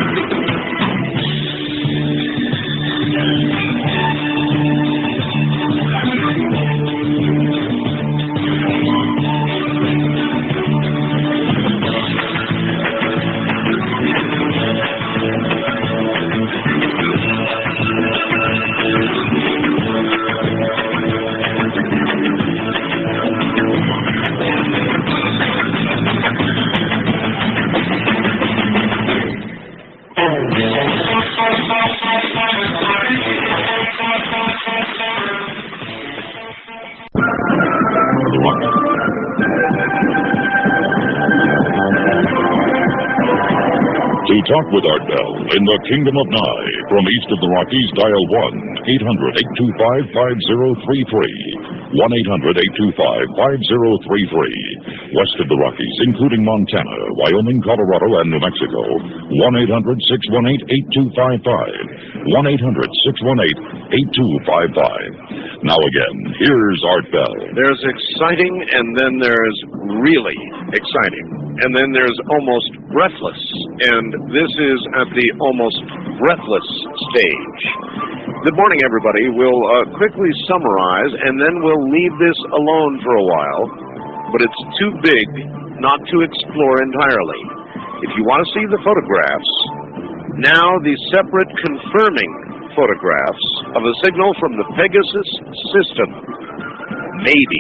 To talk with Art Bell in the Kingdom of Nye, from east of the Rockies, dial one eight hundred, eight two five, five zero three three. one eight hundred, eight two five, five zero three three. West of the Rockies, including Montana, Wyoming, Colorado, and New Mexico, one eight hundred, six one eight, eight two five five. one eight hundred, six one eight, eight two five five. Now again, here's Art Bell. There's exciting, and then there's really exciting. And then there's almost breathless, and this is at the almost breathless stage. Good morning, everybody. We'll uh, quickly summarize, and then we'll leave this alone for a while, but it's too big not to explore entirely. If you want to see the photographs, now the separate confirming photographs of a signal from the Pegasus system, maybe,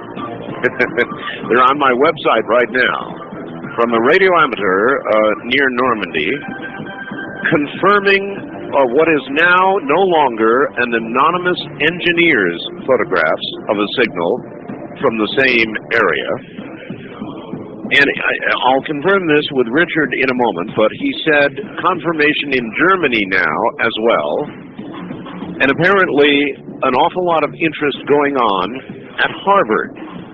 they're on my website right now, from a radio amateur uh, near Normandy, confirming uh, what is now no longer an anonymous engineer's photographs of a signal from the same area. And I, I'll confirm this with Richard in a moment, but he said confirmation in Germany now as well, and apparently an awful lot of interest going on at Harvard.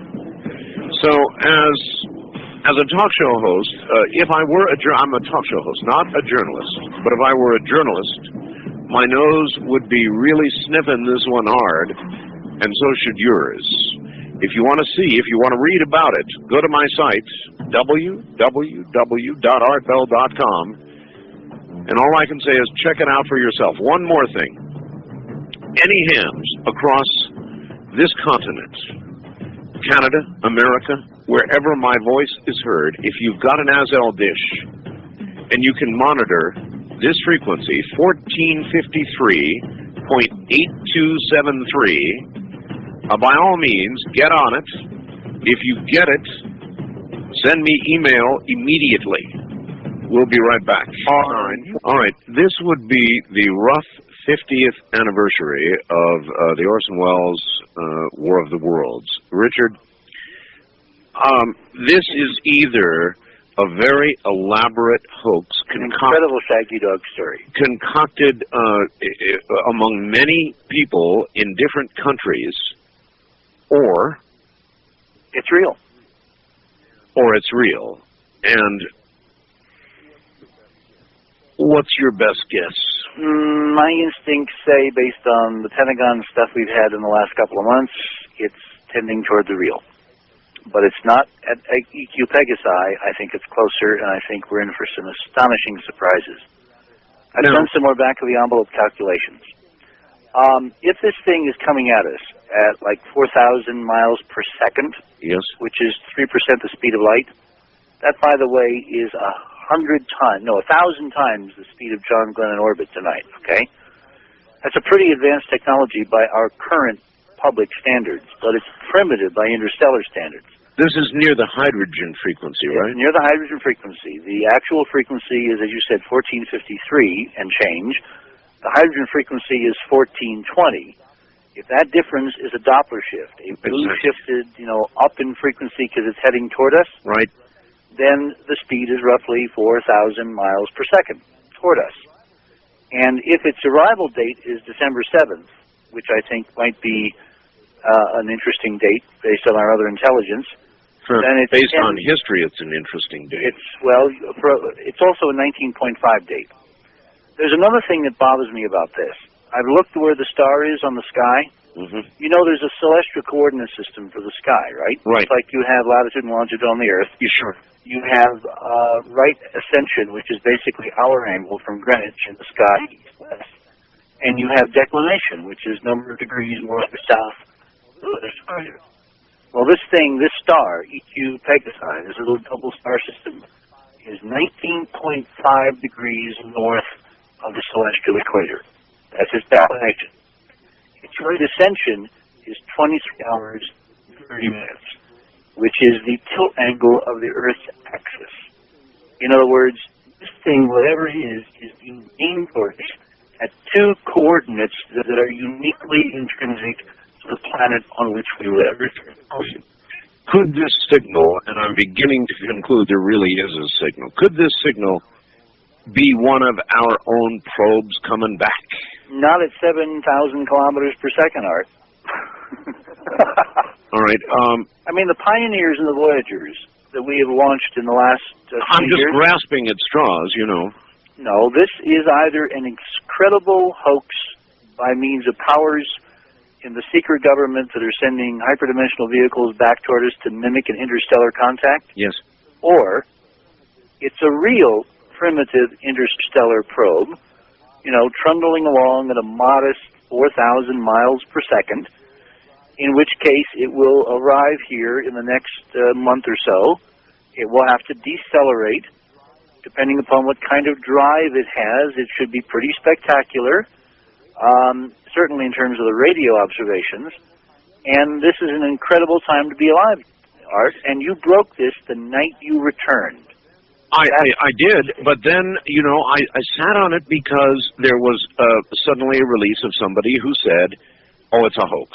So as As a talk show host, uh, if I were a jour- I'm a talk show host, not a journalist, but if I were a journalist, my nose would be really sniffing this one hard, and so should yours. If you want to see, if you want to read about it, go to my site, w w w dot art bell dot com, and all I can say is check it out for yourself. One more thing. Any hams across this continent, Canada, America, wherever my voice is heard, if you've got an Azel dish and you can monitor this frequency, fourteen fifty-three point eight two seven three, uh, by all means, get on it. If you get it, send me email immediately. We'll be right back. All right. All right. This would be the rough fiftieth anniversary of uh, the Orson Welles uh, War of the Worlds. Richard, Um, this is either a very elaborate hoax, An incredible Shaggy Dog story, concocted uh, among many people in different countries, or it's real. Or it's real. And what's your best guess? Mm, my instincts say, based on the Pentagon stuff we've had in the last couple of months, it's tending toward the real. But it's not at E Q Pegasi. I think it's closer, and I think we're in for some astonishing surprises. I've now, done some more back-of-the-envelope calculations. Um, if this thing is coming at us at like four thousand miles per second, yes, which is three percent the speed of light, that, by the way, is a hundred times, no, a thousand times the speed of John Glenn in orbit tonight, okay? That's a pretty advanced technology by our current public standards, but it's primitive by interstellar standards. This is near the hydrogen frequency, right? It's near the hydrogen frequency. The actual frequency is, as you said, fourteen fifty-three and change. The hydrogen frequency is fourteen twenty. If that difference is a Doppler shift, a blue Exactly. shifted, you know, up in frequency because it's heading toward us, Right. then the speed is roughly four thousand miles per second toward us. And if its arrival date is December seventh, which I think might be uh, an interesting date based on our other intelligence, For, then it's based ten- on history, it's an interesting date. it's, well, for, it's also a nineteen point five date. There's another thing that bothers me about this. I've looked where the star is on the sky. hmm You know there's a celestial coordinate system for the sky, right? Right. It's like you have latitude and longitude on the Earth. You sure? You have uh, right ascension, which is basically our angle from Greenwich in the sky, east-west. And you have declination, which is number of degrees north or south. Well, this thing, this star, E Q Pegasi, this little double star system, is nineteen point five degrees north of the celestial equator. That's its declination. Its right ascension is twenty-three hours and thirty minutes, which is the tilt angle of the Earth's axis. In other words, this thing, whatever it is, is being aimed towards at two coordinates that, that are uniquely intrinsic to the planet on which we live. Could this signal, and I'm beginning to conclude there really is a signal, could this signal be one of our own probes coming back? Not at seven thousand kilometers per second, Art. All right. Um, I mean, the Pioneers and the Voyagers that we have launched in the last uh, I'm few just years. grasping at straws, you know. No, this is either an incredible hoax by means of powers in the secret government that are sending hyperdimensional vehicles back toward us to mimic an interstellar contact, Yes. or it's a real primitive interstellar probe, you know, trundling along at a modest four thousand miles per second, in which case it will arrive here in the next uh, month or so. It will have to decelerate. Depending upon what kind of drive it has, it should be pretty spectacular, um, certainly in terms of the radio observations. And this is an incredible time to be alive, Art, and you broke this the night you returned. I, I, I did, but then, you know, I, I sat on it because there was uh, suddenly a release of somebody who said, oh, it's a hoax.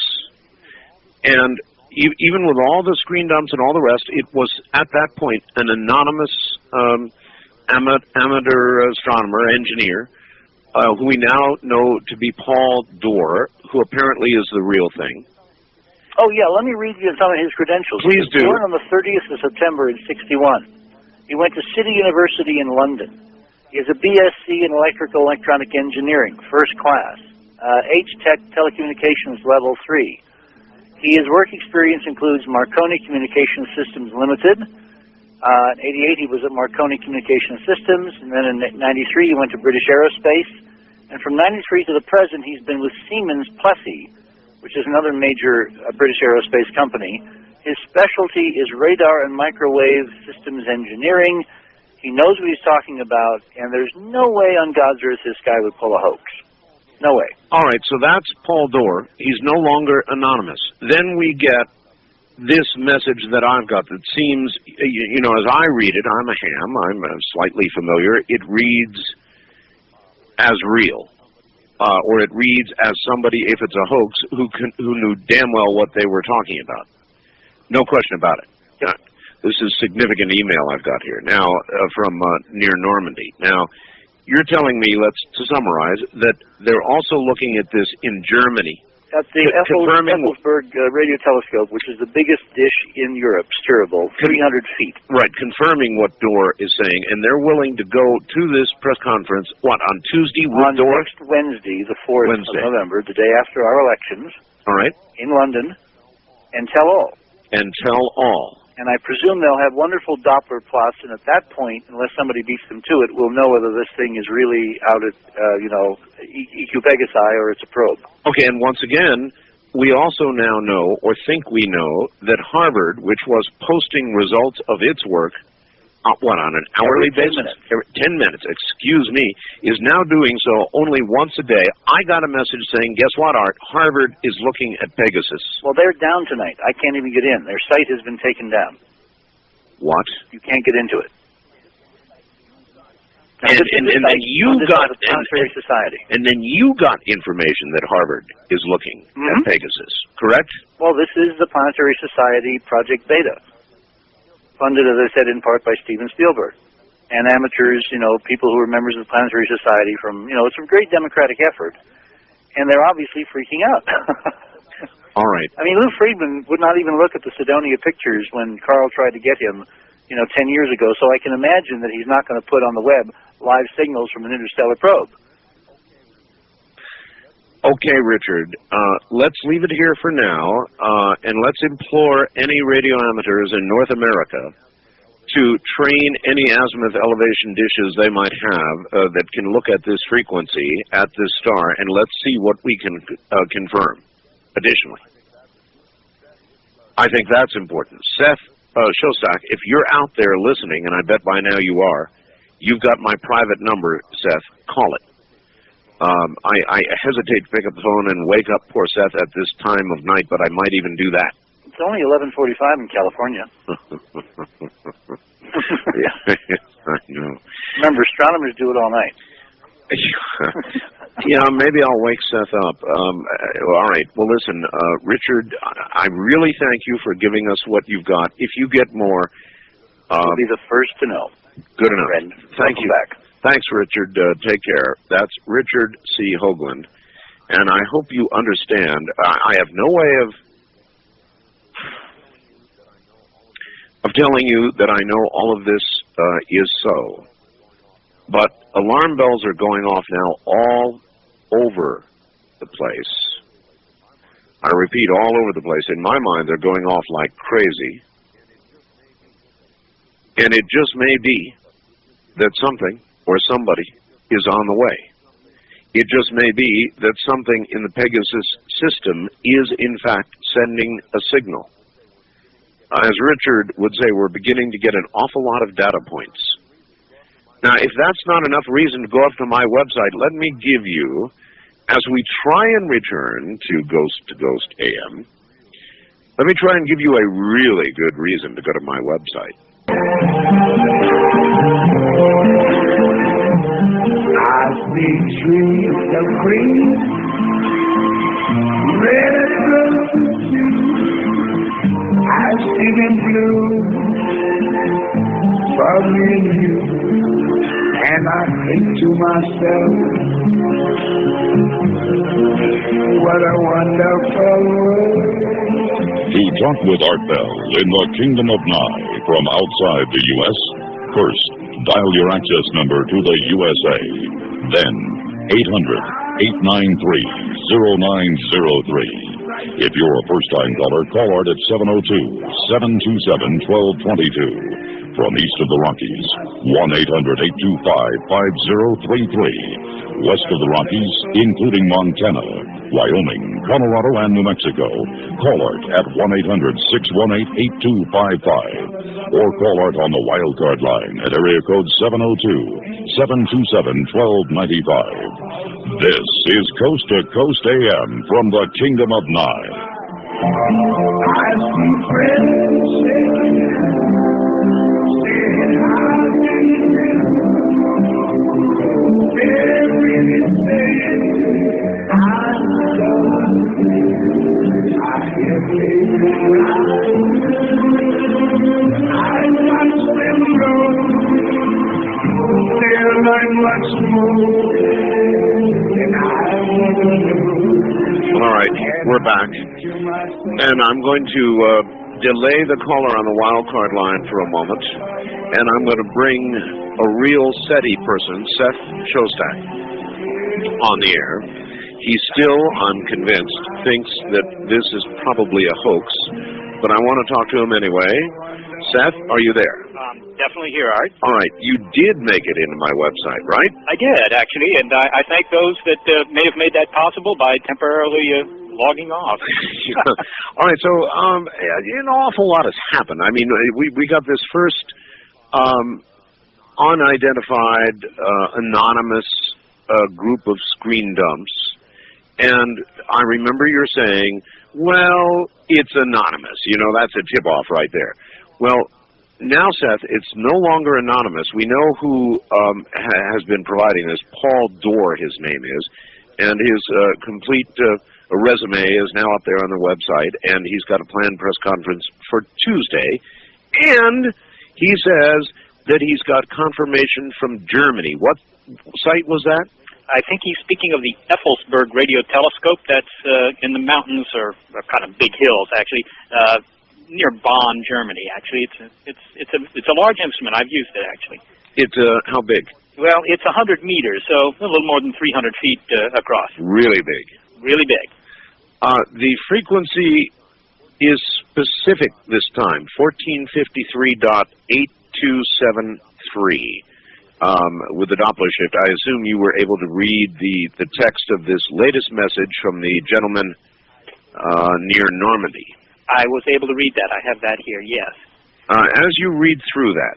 And e even with all the screen dumps and all the rest, it was at that point an anonymous um, ama amateur astronomer, engineer, uh, who we now know to be Paul Dorr, who apparently is the real thing. Oh, yeah, let me read you some of his credentials. Please he was do. born on the thirtieth of September in sixty-one. He went to City University in London. He has a B S c in Electrical Electronic Engineering, first class, uh, H-Tech Telecommunications Level three. He, his work experience includes Marconi Communication Systems Limited. Uh, in eighty-eight, he was at Marconi Communication Systems, and then in ninety-three, he went to British Aerospace. And from ninety-three to the present, he's been with Siemens Plessey, which is another major uh, British aerospace company. His specialty is radar and microwave systems engineering. He knows what he's talking about, and there's no way on God's earth this guy would pull a hoax. No way. All right, so that's Paul Dorr. He's no longer anonymous. Then we get this message that I've got that seems, you, you know, as I read it, I'm a ham, I'm uh, slightly familiar, it reads as real. Uh, or it reads as somebody, if it's a hoax, who can, who knew damn well what they were talking about. No question about it. Uh, this is significant email I've got here now uh, from uh, near Normandy. Now, you're telling me, let's to summarize, that they're also looking at this in Germany. That's the C- confirming- Effelsberg uh, radio telescope, which is the biggest dish in Europe, steerable, three hundred feet. Right, confirming what Dorr is saying, and they're willing to go to this press conference, what, on Tuesday with On Dorr? next Wednesday, the fourth Wednesday. of November, the day after our elections, All right, in London, and tell all. and tell all. And I presume they'll have wonderful Doppler plots, and at that point, unless somebody beats them to it, we'll know whether this thing is really out at, uh, you know, E Q Pegasi or it's a probe. Okay, and once again, we also now know, or think we know, that Harvard, which was posting results of its work, uh, what, on an hourly Every ten basis? minutes. Every ten minutes, excuse me, is now doing so only once a day. I got a message saying, guess what, Art? Harvard is looking at Pegasus. Well, they're down tonight. I can't even get in. Their site has been taken down. What? You can't get into it. Now, And, this is and, the and then site you funded by got the and, Planetary and, Society. and then you got information that Harvard is looking Mhm. at Pegasus, correct? Well, this is the Planetary Society Project Beta, funded, as I said, in part by Steven Spielberg. And amateurs, you know, people who are members of the Planetary Society from, you know, it's a great democratic effort. And they're obviously freaking out. All right. I mean, Lou Friedman would not even look at the Cydonia pictures when Carl tried to get him, you know, ten years ago. So I can imagine that he's not going to put on the web live signals from an interstellar probe. Okay, Richard, uh, let's leave it here for now, uh, and let's implore any radio amateurs in North America to train any azimuth elevation dishes they might have uh, that can look at this frequency at this star, and let's see what we can uh, confirm additionally. I think that's important. Seth uh, Shostak, if you're out there listening, and I bet by now you are, you've got my private number, Seth, call it. Um, I, I hesitate to pick up the phone and wake up poor Seth at this time of night, but I might even do that. It's only eleven forty-five in California. Yeah, I know. Remember, astronomers do it all night. Yeah, maybe I'll wake Seth up. Um, uh, all right. Well, listen, uh, Richard, I really thank you for giving us what you've got. If you get more, uh, You'll be the first to know. good enough. Friend. Thank Welcome you. back. Thanks, Richard. Uh, take care. That's Richard C. Hoagland. And I hope you understand, I, I have no way of of telling you that I know all of this uh, is so. But alarm bells are going off now all over the place. I repeat, all over the place. In my mind, they're going off like crazy. And it just may be that something or somebody is on the way. It just may be that something in the Pegasus system is, in fact, sending a signal. As Richard would say, we're beginning to get an awful lot of data points. Now, if that's not enough reason to go up to my website, let me give you, as we try and return to Ghost to Ghost A M, let me try and give you a really good reason to go to my website. I see trees of green, red roses too. I see them blue for me and you, and I think to myself, what a wonderful world. To talk with Art Bell in the Kingdom of Nye from outside the U S, first, dial your access number to the U S A. Then, eight hundred, eight nine three, zero nine zero three. If you're a first-time caller, call Art at seven oh two, seven two seven, one two two two. From east of the Rockies, one eight hundred, eight two five, five zero three three. West of the Rockies, including Montana, Wyoming, Colorado, and New Mexico, call Art at one eight hundred, six one eight, eight two five five. Or call Art on the wildcard line at area code seven oh two, seven two seven, one two nine five. This is Coast to Coast A M from the Kingdom of Nye. I see friends saying, saying how do you do? They're really saying, I love you. I hear baby cry. I watch them grow. They'll learn much more than I ever knew. All right, we're back. And I'm going to uh, delay the caller on the wildcard line for a moment. And I'm going to bring a real SETI person, Seth Shostak, on the air. He still, I'm convinced, thinks that this is probably a hoax, but I want to talk to him anyway. Seth, are you there? Um, definitely here, Art. All right, you did make it into my website, right? I did, actually, and I, I thank those that uh, may have made that possible by temporarily uh, logging off. All right, so um, an awful lot has happened. I mean, we, we got this first um, unidentified, uh, anonymous uh, group of screen dumps, and I remember you're saying, well, it's anonymous. You know, that's a tip-off right there. Well, now, Seth, it's no longer anonymous. We know who um, ha has been providing this. Paul Dorr, his name is, and his uh, complete uh, resume is now up there on the website, and he's got a planned press conference for Tuesday, and he says that he's got confirmation from Germany. What site was that? I think he's speaking of the Effelsberg radio telescope. That's uh, in the mountains, or, or kind of big hills, actually, uh, near Bonn, Germany. Actually, it's a, it's it's a it's a large instrument. I've used it actually. It's uh, how big? Well, it's a hundred meters, so a little more than three hundred feet uh, across. Really big. Really big. Uh, the frequency is specific this time: fourteen fifty-three dot eight two seven three. Um, with the Doppler shift. I assume you were able to read the, the text of this latest message from the gentleman uh, near Normandy. I was able to read that. I have that here, yes. Uh, as you read through that,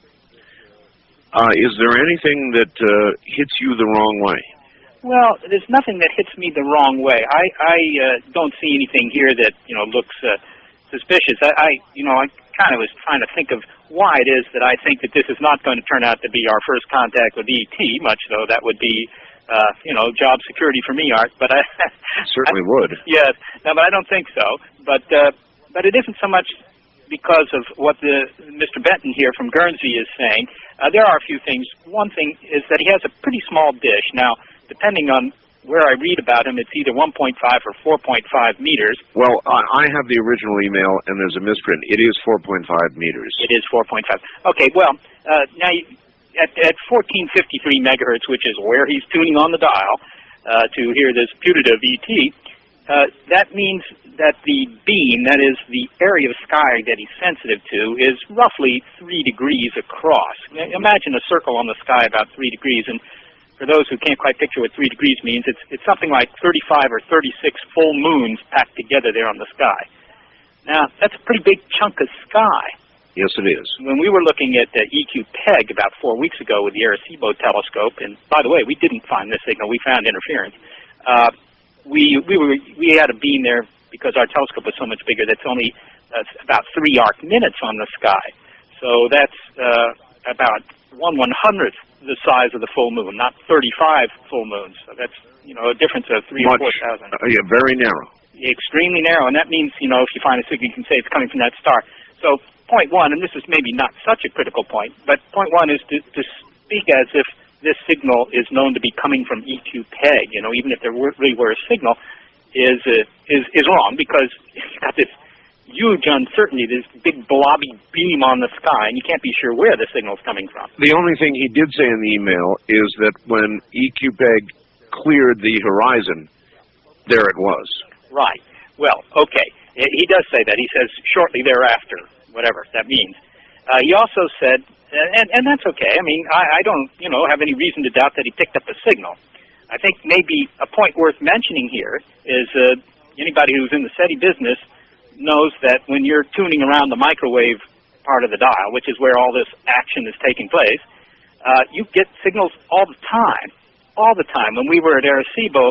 uh, is there anything that uh, hits you the wrong way? Well, there's nothing that hits me the wrong way. I, I uh, don't see anything here that, you know, looks uh, suspicious. I, I, you know, I kind of was trying to think of why it is that I think that this is not going to turn out to be our first contact with E T, much though that would be, uh, you know, job security for me, Art. But I certainly I, would. Yes, no, but I don't think so. But uh, but it isn't so much because of what the Mister Benton here from Guernsey is saying. Uh, there are a few things. One thing is that he has a pretty small dish. Now, depending on where I read about him, it's either one point five or four point five meters. Well, I, I have the original email, and there's a misprint. It is four point five meters. It is four point five. Okay, well, uh, now you, at, at fourteen fifty-three megahertz, which is where he's tuning on the dial uh, to hear this putative E T, uh, that means that the beam, that is the area of sky that he's sensitive to, is roughly three degrees across. Imagine a circle on the sky about three degrees, and for those who can't quite picture what three degrees means, it's, it's something like thirty-five or thirty-six full moons packed together there on the sky. Now, that's a pretty big chunk of sky. Yes, it is. When we were looking at uh, E Q PEG about four weeks ago with the Arecibo telescope, and by the way, we didn't find this signal, we found interference. Uh, we, we, were, we had a beam there because our telescope was so much bigger that's only uh, about three arc minutes on the sky. So that's uh, about one one hundredth the size of the full moon, not thirty-five full moons. So that's, you know, a difference of three Much, or four thousand. Uh, yeah, very narrow. Extremely narrow, and that means, you know, if you find a signal, you can say it's coming from that star. So point one, and this is maybe not such a critical point, but point one is to, to speak as if this signal is known to be coming from E Q PEG, you know, even if there were, really were a signal, is, uh, is, is wrong, because you've got this huge uncertainty, this big blobby beam on the sky, and you can't be sure where the signal's coming from. The only thing he did say in the email is that when E Q PEG cleared the horizon, there it was. Right. Well, okay. He does say that. He says shortly thereafter, whatever that means. Uh, he also said, and, and that's okay. I mean, I, I don't, you know, have any reason to doubt that he picked up a signal. I think maybe a point worth mentioning here is uh, anybody who's in the SETI business knows that when you're tuning around the microwave part of the dial, which is where all this action is taking place, uh, you get signals all the time, all the time. When we were at Arecibo,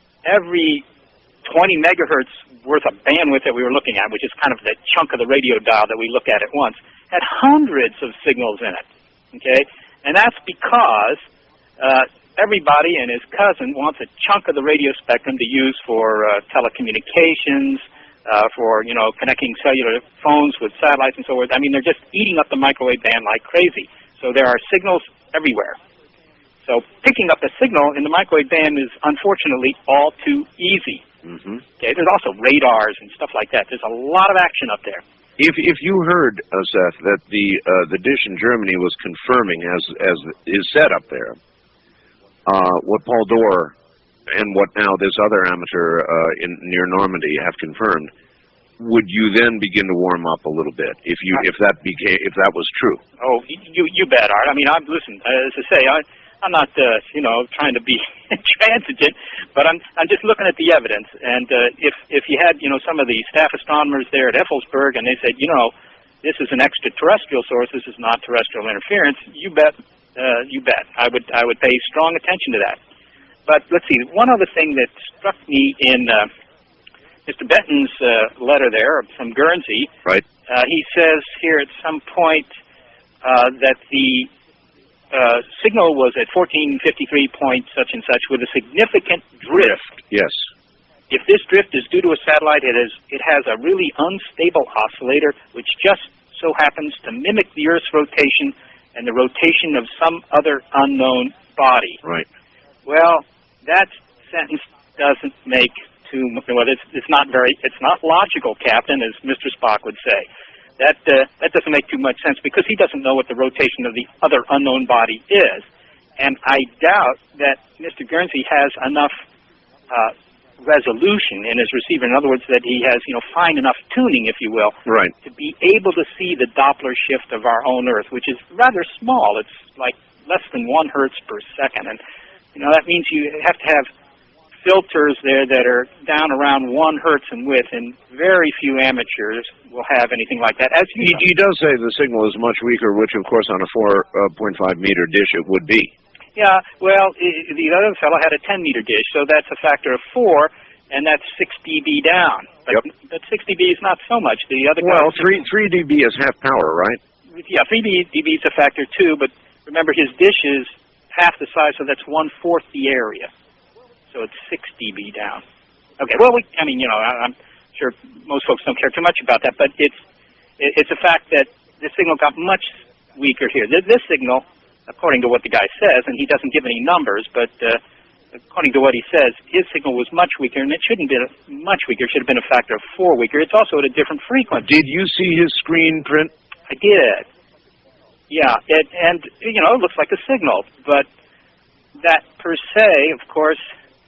every twenty megahertz worth of bandwidth that we were looking at, which is kind of the chunk of the radio dial that we look at at once, had hundreds of signals in it, okay? And that's because uh, everybody and his cousin wants a chunk of the radio spectrum to use for uh, telecommunications, Uh, for, you know, connecting cellular phones with satellites and so forth. I mean, they're just eating up the microwave band like crazy. So there are signals everywhere. So picking up a signal in the microwave band is unfortunately all too easy. Mm-hmm. Okay, there's also radars and stuff like that. There's a lot of action up there. If if you heard, uh, Seth, that the uh, the dish in Germany was confirming, as as is said up there, uh, what Paul Dorr and what now this other amateur uh, in near Normandy have confirmed, would you then begin to warm up a little bit if you if that became if that was true? Oh, you you bet, Art. I mean, I'm listen. As I say, I I'm not uh, you know trying to be intransigent, but I'm I'm just looking at the evidence. And uh, if if you had you know some of the staff astronomers there at Effelsberg, and they said, you know, this is an extraterrestrial source, this is not terrestrial interference, you bet, uh, you bet. I would I would pay strong attention to that. But let's see, one other thing that struck me in uh, Mister Benton's uh, letter there from Guernsey, right? Uh, he says here at some point, uh, that the uh, signal was at fourteen fifty-three point such and such with a significant drift. Yes. If this drift is due to a satellite, it is it has a really unstable oscillator, which just so happens to mimic the Earth's rotation and the rotation of some other unknown body. Right. Well, that sentence doesn't make too much. Well, it's, it's not very. It's not logical, Captain, as Mister Spock would say. That uh, that doesn't make too much sense because he doesn't know what the rotation of the other unknown body is, and I doubt that Mister Guernsey has enough Uh, resolution in his receiver. In other words, that he has, you know, fine enough tuning, if you will, right, to be able to see the Doppler shift of our own Earth, which is rather small. It's like less than one hertz per second, and you know that means you have to have filters there that are down around one hertz in width, and very few amateurs will have anything like that. As you he, know. he does say the signal is much weaker, which of course on a four point five meter dish it would be. Yeah, well, I, the other fellow had a ten meter dish, so that's a factor of four, and that's six D B down. But, yep. but six D B is not so much. The other well, guy, three three D B is half power, right? Yeah, three D B is a factor too, but remember his dish is half the size, so that's one fourth the area. So it's six D B down. Okay, well, we, I mean, you know, I, I'm sure most folks don't care too much about that, but it's it, it's a fact that the signal got much weaker here. This, this signal, according to what the guy says, and he doesn't give any numbers, but uh, according to what he says, his signal was much weaker, and it shouldn't have been much weaker. It should have been a factor of four weaker. It's also at a different frequency. Did you see his screen print? I did. Yeah, it, and, you know, it looks like a signal, but that per se, of course,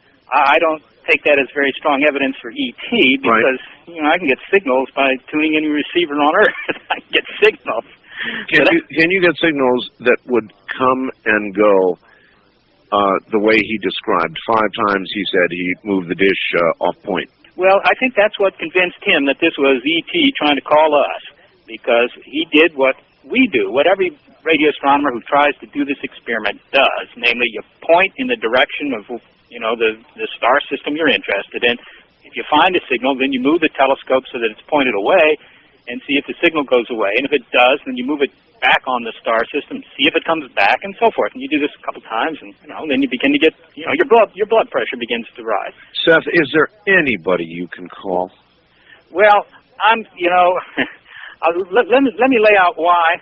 I don't take that as very strong evidence for E T because, right. you know, I can get signals by tuning any receiver on Earth. I can get signals. Can you, can you get signals that would come and go uh, the way he described? Five times he said he moved the dish uh, off point. Well, I think that's what convinced him that this was E T trying to call us, because he did what we do, what every radio astronomer who tries to do this experiment does, namely you point in the direction of, you know, the, the star system you're interested in. If you find a signal, then you move the telescope so that it's pointed away, and see if the signal goes away. And if it does, then you move it back on the star system, see if it comes back, and so forth. And you do this a couple times, and you know, then you begin to get, you know, your blood your blood pressure begins to rise. Seth, is there anybody you can call? Well, I'm, you know, I'll, let, let me let me lay out why.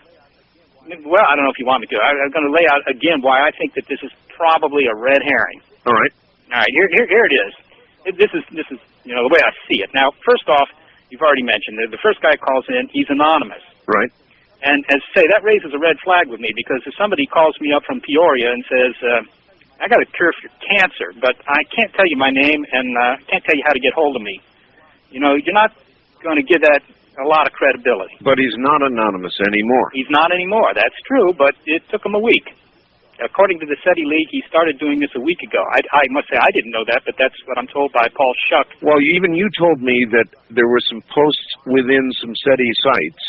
Well, I don't know if you want me to. I, I'm going to lay out again why I think that this is probably a red herring. All right. All right. Here, here, here it is. It, this is this is you know the way I see it. Now, first off, you've already mentioned that the first guy calls in, he's anonymous. Right. And as I say, that raises a red flag with me, because if somebody calls me up from Peoria and says, uh, I got a cure for cancer, but I can't tell you my name and I uh, can't tell you how to get hold of me, you know, you're not going to give that a lot of credibility. But he's not anonymous anymore. He's not anymore. That's true, but it took him a week. According to the SETI League, he started doing this a week ago. I, I must say I didn't know that, but that's what I'm told by Paul Shuck. Well, even you told me that there were some posts within some SETI sites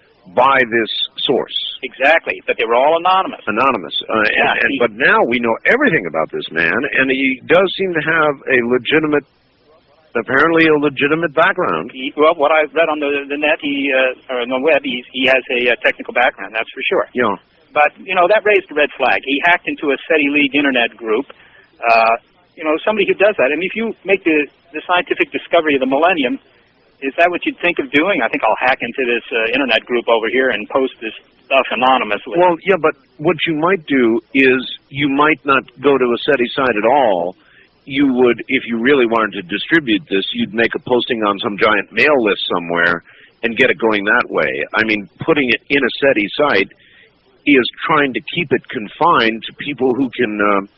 by this source. Exactly, but they were all anonymous. Anonymous. Uh, yeah, and, and, he, but now we know everything about this man, and he does seem to have a legitimate, apparently a legitimate background. He, well, what I read on the, the net, he, uh, or on the web, he, he has a uh, technical background, that's for sure. Yeah. But, you know, that raised a red flag. He hacked into a SETI League internet group. Uh, you know, somebody who does that. I mean, if you make the, the scientific discovery of the millennium, is that what you'd think of doing? I think I'll hack into this uh, internet group over here and post this stuff anonymously. Well, yeah, but what you might do is you might not go to a SETI site at all. You would, if you really wanted to distribute this, you'd make a posting on some giant mail list somewhere and get it going that way. I mean, putting it in a SETI site is trying to keep it confined to people who can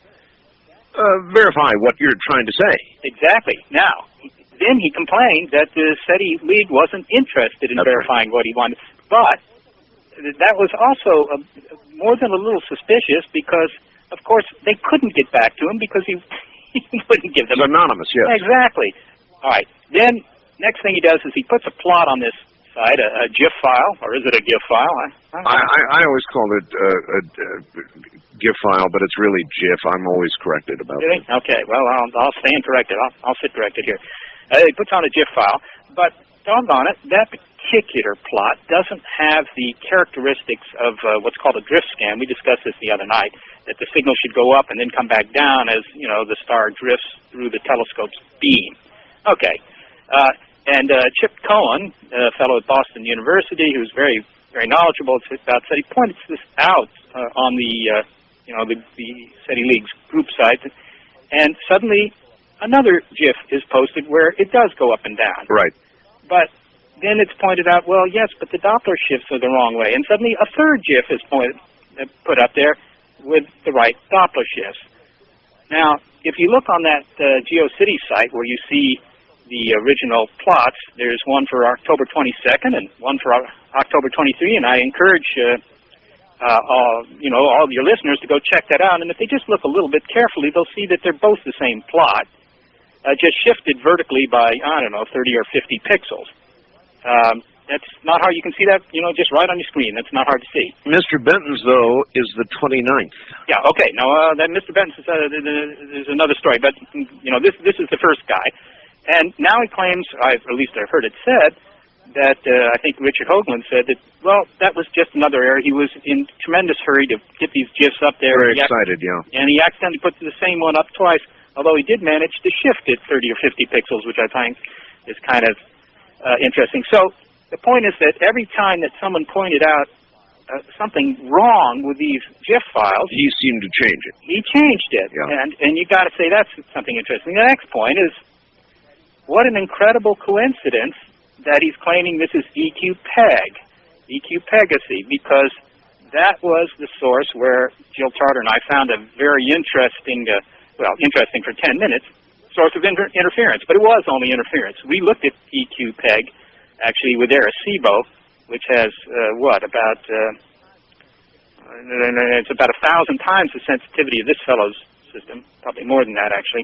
uh, uh, verify what you're trying to say. Exactly. Now, then he complained that the SETI League wasn't interested in That's verifying right. what he wanted. But that was also a, more than a little suspicious, because, of course, they couldn't get back to him because he, he wouldn't give them... It's anonymous, yes. Exactly. All right. Then, next thing he does is he puts a plot on this site, a, a GIF file, or is it a GIF file? I, I, I, I always call it uh, a, a GIF file, but it's really GIF. I'm always corrected about Really? that. Okay. Well, I'll, I'll stand corrected. I'll, I'll sit corrected here. Uh, he puts on a GIF file, but doggone it, that particular plot doesn't have the characteristics of uh, what's called a drift scan. We discussed this the other night, that the signal should go up and then come back down as, you know, the star drifts through the telescope's beam. Okay. Uh, and uh, Chip Cohen, a fellow at Boston University who's very, very knowledgeable about SETI, pointed this out uh, on the, uh, you know, the, the SETI League's group site, and suddenly another GIF is posted where it does go up and down. Right. But then it's pointed out, well, yes, but the Doppler shifts are the wrong way. And suddenly a third GIF is pointed, uh, put up there with the right Doppler shifts. Now, if you look on that uh, GeoCities site where you see the original plots, there's one for October twenty-second and one for October twenty-third, and I encourage uh, uh, all, you know, all of your listeners to go check that out. And if they just look a little bit carefully, they'll see that they're both the same plot, uh, just shifted vertically by, I don't know, thirty or fifty pixels. Um, that's not how you can see that, you know, just right on your screen. That's not hard to see. Mister Benton's, though, is the twenty-ninth. Yeah, okay. Now, uh, that Mister Benton's is, uh, is another story, but, you know, this this is the first guy. And now he claims, I've, or at least I've heard it said, that uh, I think Richard Hoagland said that, well, that was just another error. He was in tremendous hurry to get these GIFs up there. Very excited, yeah. And he accidentally put the same one up twice, although he did manage to shift it thirty or fifty pixels, which I find is kind of uh, interesting. So the point is that every time that someone pointed out uh, something wrong with these GIF files, he seemed to change it. He changed it, yeah. and and you got to say that's something interesting. The next point is, what an incredible coincidence that he's claiming this is E Q PEG, E Q Pegacy, because that was the source where Jill Tarter and I found a very interesting, uh, well, interesting for ten minutes, source of inter interference, but it was only interference. We looked at E Q PEG, actually, with Arecibo, which has, uh, what, about, uh, it's about a thousand times the sensitivity of this fellow's system, probably more than that, actually.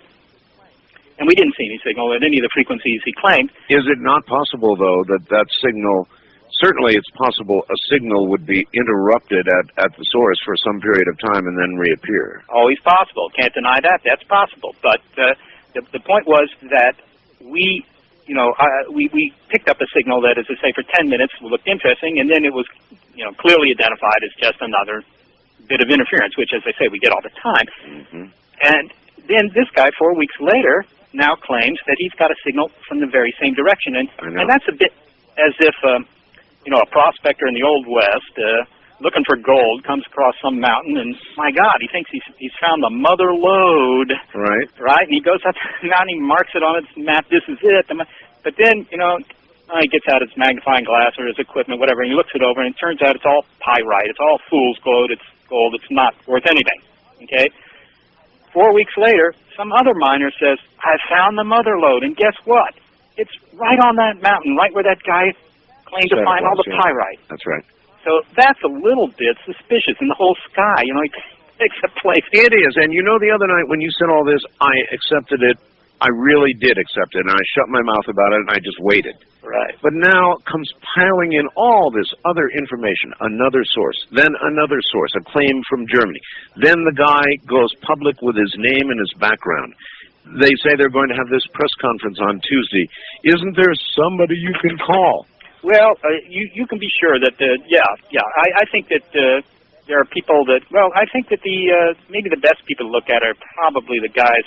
And we didn't see any signal at any of the frequencies he claimed. Is it not possible, though, that that signal, certainly it's possible a signal would be interrupted at, at the source for some period of time and then reappear? Always possible. Can't deny that. That's possible. But uh, the, the point was that we, you know, uh, we, we picked up a signal that, as I say, for ten minutes looked interesting, and then it was, you know, clearly identified as just another bit of interference, which, as I say, we get all the time. Mm-hmm. And then this guy, four weeks later, now claims that he's got a signal from the very same direction. And, and that's a bit as if, um, you know, a prospector in the Old West uh, looking for gold comes across some mountain, and, my God, he thinks he's, he's found the mother lode. Right. Right? And he goes up to the mountain, he marks it on his map, this is it. But then, you know, he gets out his magnifying glass or his equipment, whatever, and he looks it over, and it turns out it's all pyrite. It's all fool's gold. It's gold. It's not worth anything. Okay? Four weeks later, some other miner says, I found the mother lode, and guess what? It's right on that mountain, right where that guy claimed to find all the pyrite. That's right. So that's a little bit suspicious in the whole sky. You know, he takes a place. It is, and you know, the other night when you said all this, I accepted it. I really did accept it, and I shut my mouth about it, and I just waited. Right. But now comes piling in all this other information, another source, then another source, a claim from Germany. Then the guy goes public with his name and his background. They say they're going to have this press conference on Tuesday. Isn't there somebody you can call? Well, uh, you, you can be sure that, uh, yeah, yeah, I, I think that uh, there are people that, well, I think that the, uh, maybe the best people to look at are probably the guys,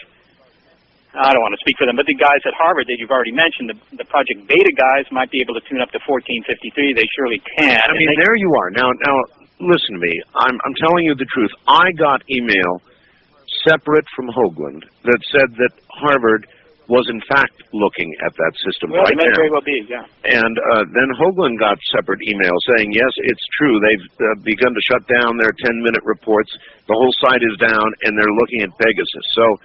I don't want to speak for them, but the guys at Harvard that you've already mentioned, the, the Project Beta guys might be able to tune up to fourteen fifty-three. They surely can. I mean, they, there you are. Now, now, listen to me. I'm, I'm telling you the truth. I got email separate from Hoagland that said that Harvard was in fact looking at that system well, right it may now. very well be, yeah. And uh, then Hoagland got separate email saying, yes, it's true. They've uh, begun to shut down their ten-minute reports. The whole site is down, and they're looking at Pegasus. So,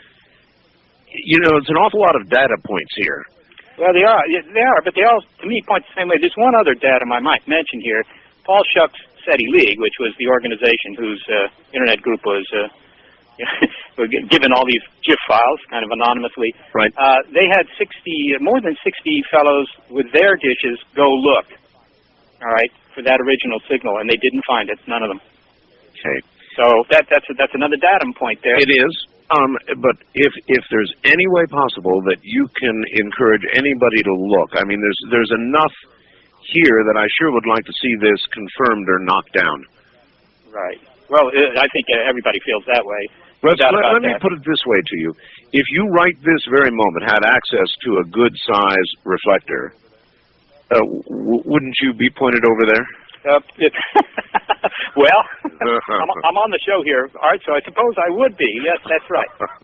you know, it's an awful lot of data points here. Well, they are, they are, but they all, to me, point the same way. There's one other datum I might mention here. Paul Schuck's SETI League, which was the organization whose uh, internet group was uh, given all these GIF files, kind of anonymously. Right. Uh, they had sixty, more than sixty fellows with their dishes go look, all right, for that original signal, and they didn't find it, none of them. Okay. So that, that's, that's another datum point there. It is. Um, but if if there's any way possible that you can encourage anybody to look, I mean, there's there's enough here that I sure would like to see this confirmed or knocked down. Right. Well, uh, I think uh, everybody feels that way. Let's, No doubt let about let me that. put it this way to you. If you right this very moment had access to a good size reflector, uh, w wouldn't you be pointed over there? Uh, it well, I'm, I'm on the show here, Art, so I suppose I would be. Yes, that's right.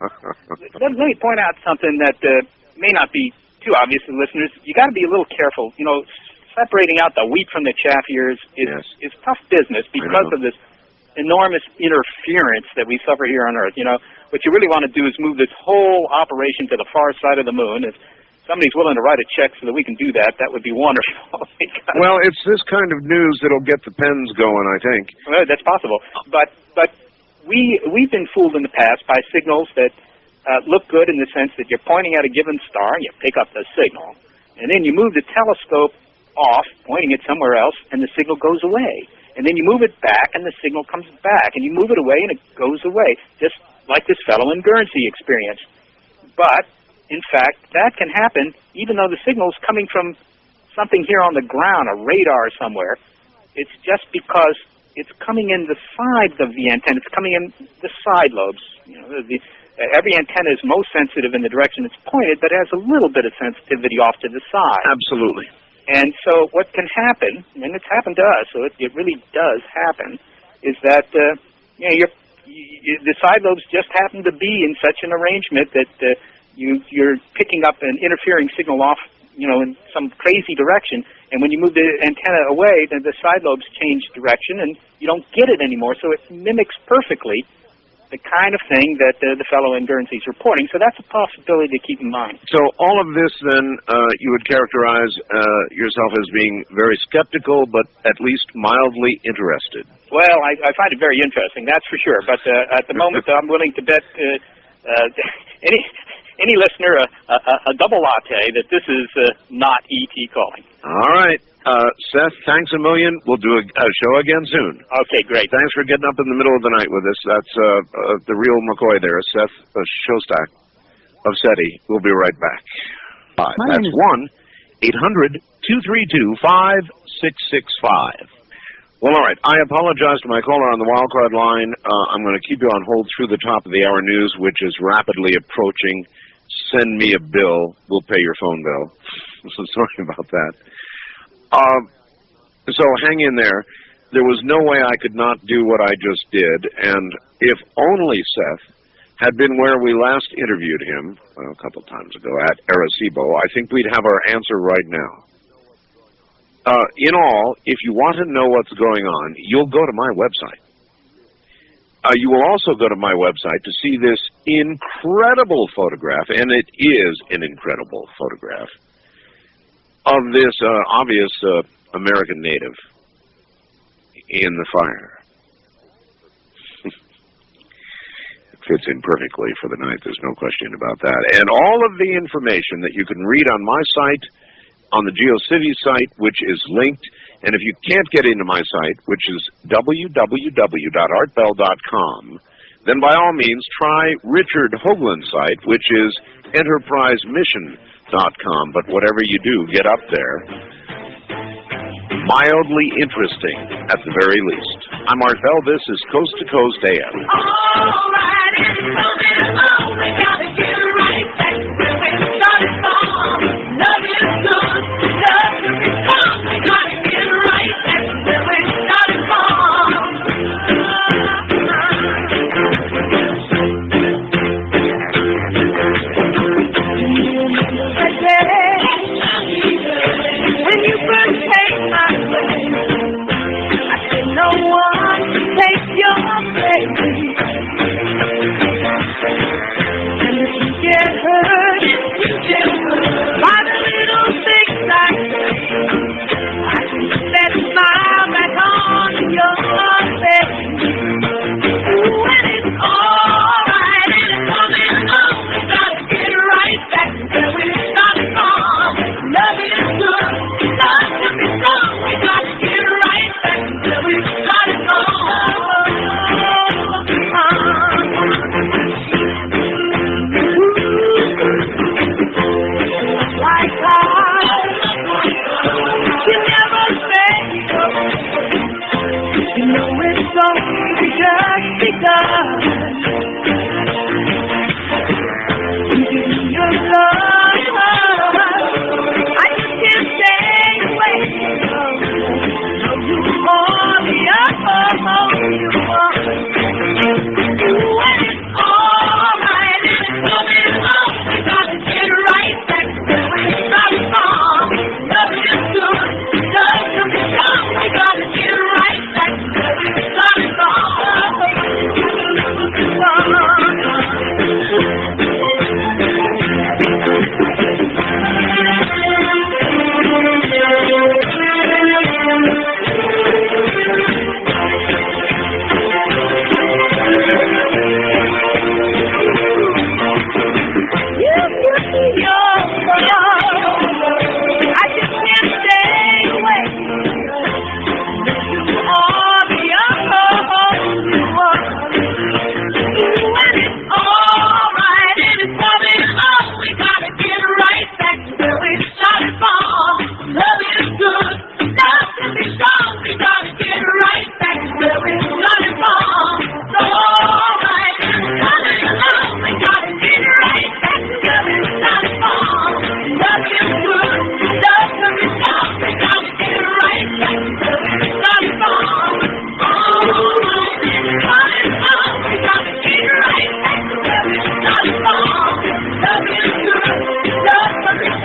let, let me point out something that uh, may not be too obvious to listeners. You got to be a little careful. You know, separating out the wheat from the chaff here is is, Yes. is tough business because know. of this enormous interference that we suffer here on Earth. You know, what you really want to do is move this whole operation to the far side of the moon. If somebody's willing to write a check so that we can do that, that would be wonderful. Well, it's this kind of news that'll get the pens going, I think. Well, that's possible. But but we we've been fooled in the past by signals that uh, look good in the sense that you're pointing at a given star and you pick up the signal, and then you move the telescope off, pointing it somewhere else, and the signal goes away. And then you move it back, and the signal comes back, and you move it away, and it goes away, just like this fellow in Guernsey experienced. But in fact, that can happen even though the signal's coming from something here on the ground, a radar somewhere. It's just because it's coming in the sides of the antenna. It's coming in the side lobes. You know, the, every antenna is most sensitive in the direction it's pointed, but has a little bit of sensitivity off to the side. Absolutely. And so what can happen, and it's happened to us, so it, it really does happen, is that uh, you know, you're, you, the side lobes just happen to be in such an arrangement that uh, you, you're picking up an interfering signal off, you know, in some crazy direction, and when you move the antenna away, then the side lobes change direction, and you don't get it anymore. So it mimics perfectly the kind of thing that uh, the fellow in Guernsey is reporting. So that's a possibility to keep in mind. So all of this, then, uh, you would characterize uh, yourself as being very skeptical, but at least mildly interested. Well, I, I find it very interesting, that's for sure. But uh, at the moment, I'm willing to bet uh, uh, any any listener a, a, a double latte that this is uh, not E T calling. All right. Uh, Seth, thanks a million. We'll do a, a show again soon. Okay, great. Thanks for getting up in the middle of the night with us. That's uh, uh, the real McCoy there, Seth uh, Shostak of SETI. We'll be right back. Five. That's one eight hundred two three two five six six five. Well, all right. I apologize to my caller on the wildcard line. Uh, I'm going to keep you on hold through the top of the hour news, which is rapidly approaching. Send me a bill. We'll pay your phone bill. So sorry about that. Um, so hang in there. There was no way I could not do what I just did, and if only Seth had been where we last interviewed him, well, a couple of times ago, at Arecibo, I think we'd have our answer right now. Uh, in all, if you want to know what's going on, you'll go to my website. Uh, you will also go to my website to see this incredible photograph, and it is an incredible photograph, of this uh, obvious uh, American native in the fire. It fits in perfectly for the night, there's no question about that. And all of the information that you can read on my site, on the GeoCities site, which is linked, and if you can't get into my site, which is w w w dot art bell dot com, then by all means try Richard Hoagland's site, which is enterprise mission dot com. But whatever you do, get up there. Mildly interesting, at the very least. I'm Art Bell. This is Coast to Coast A M. All right, it's coming along. We gotta get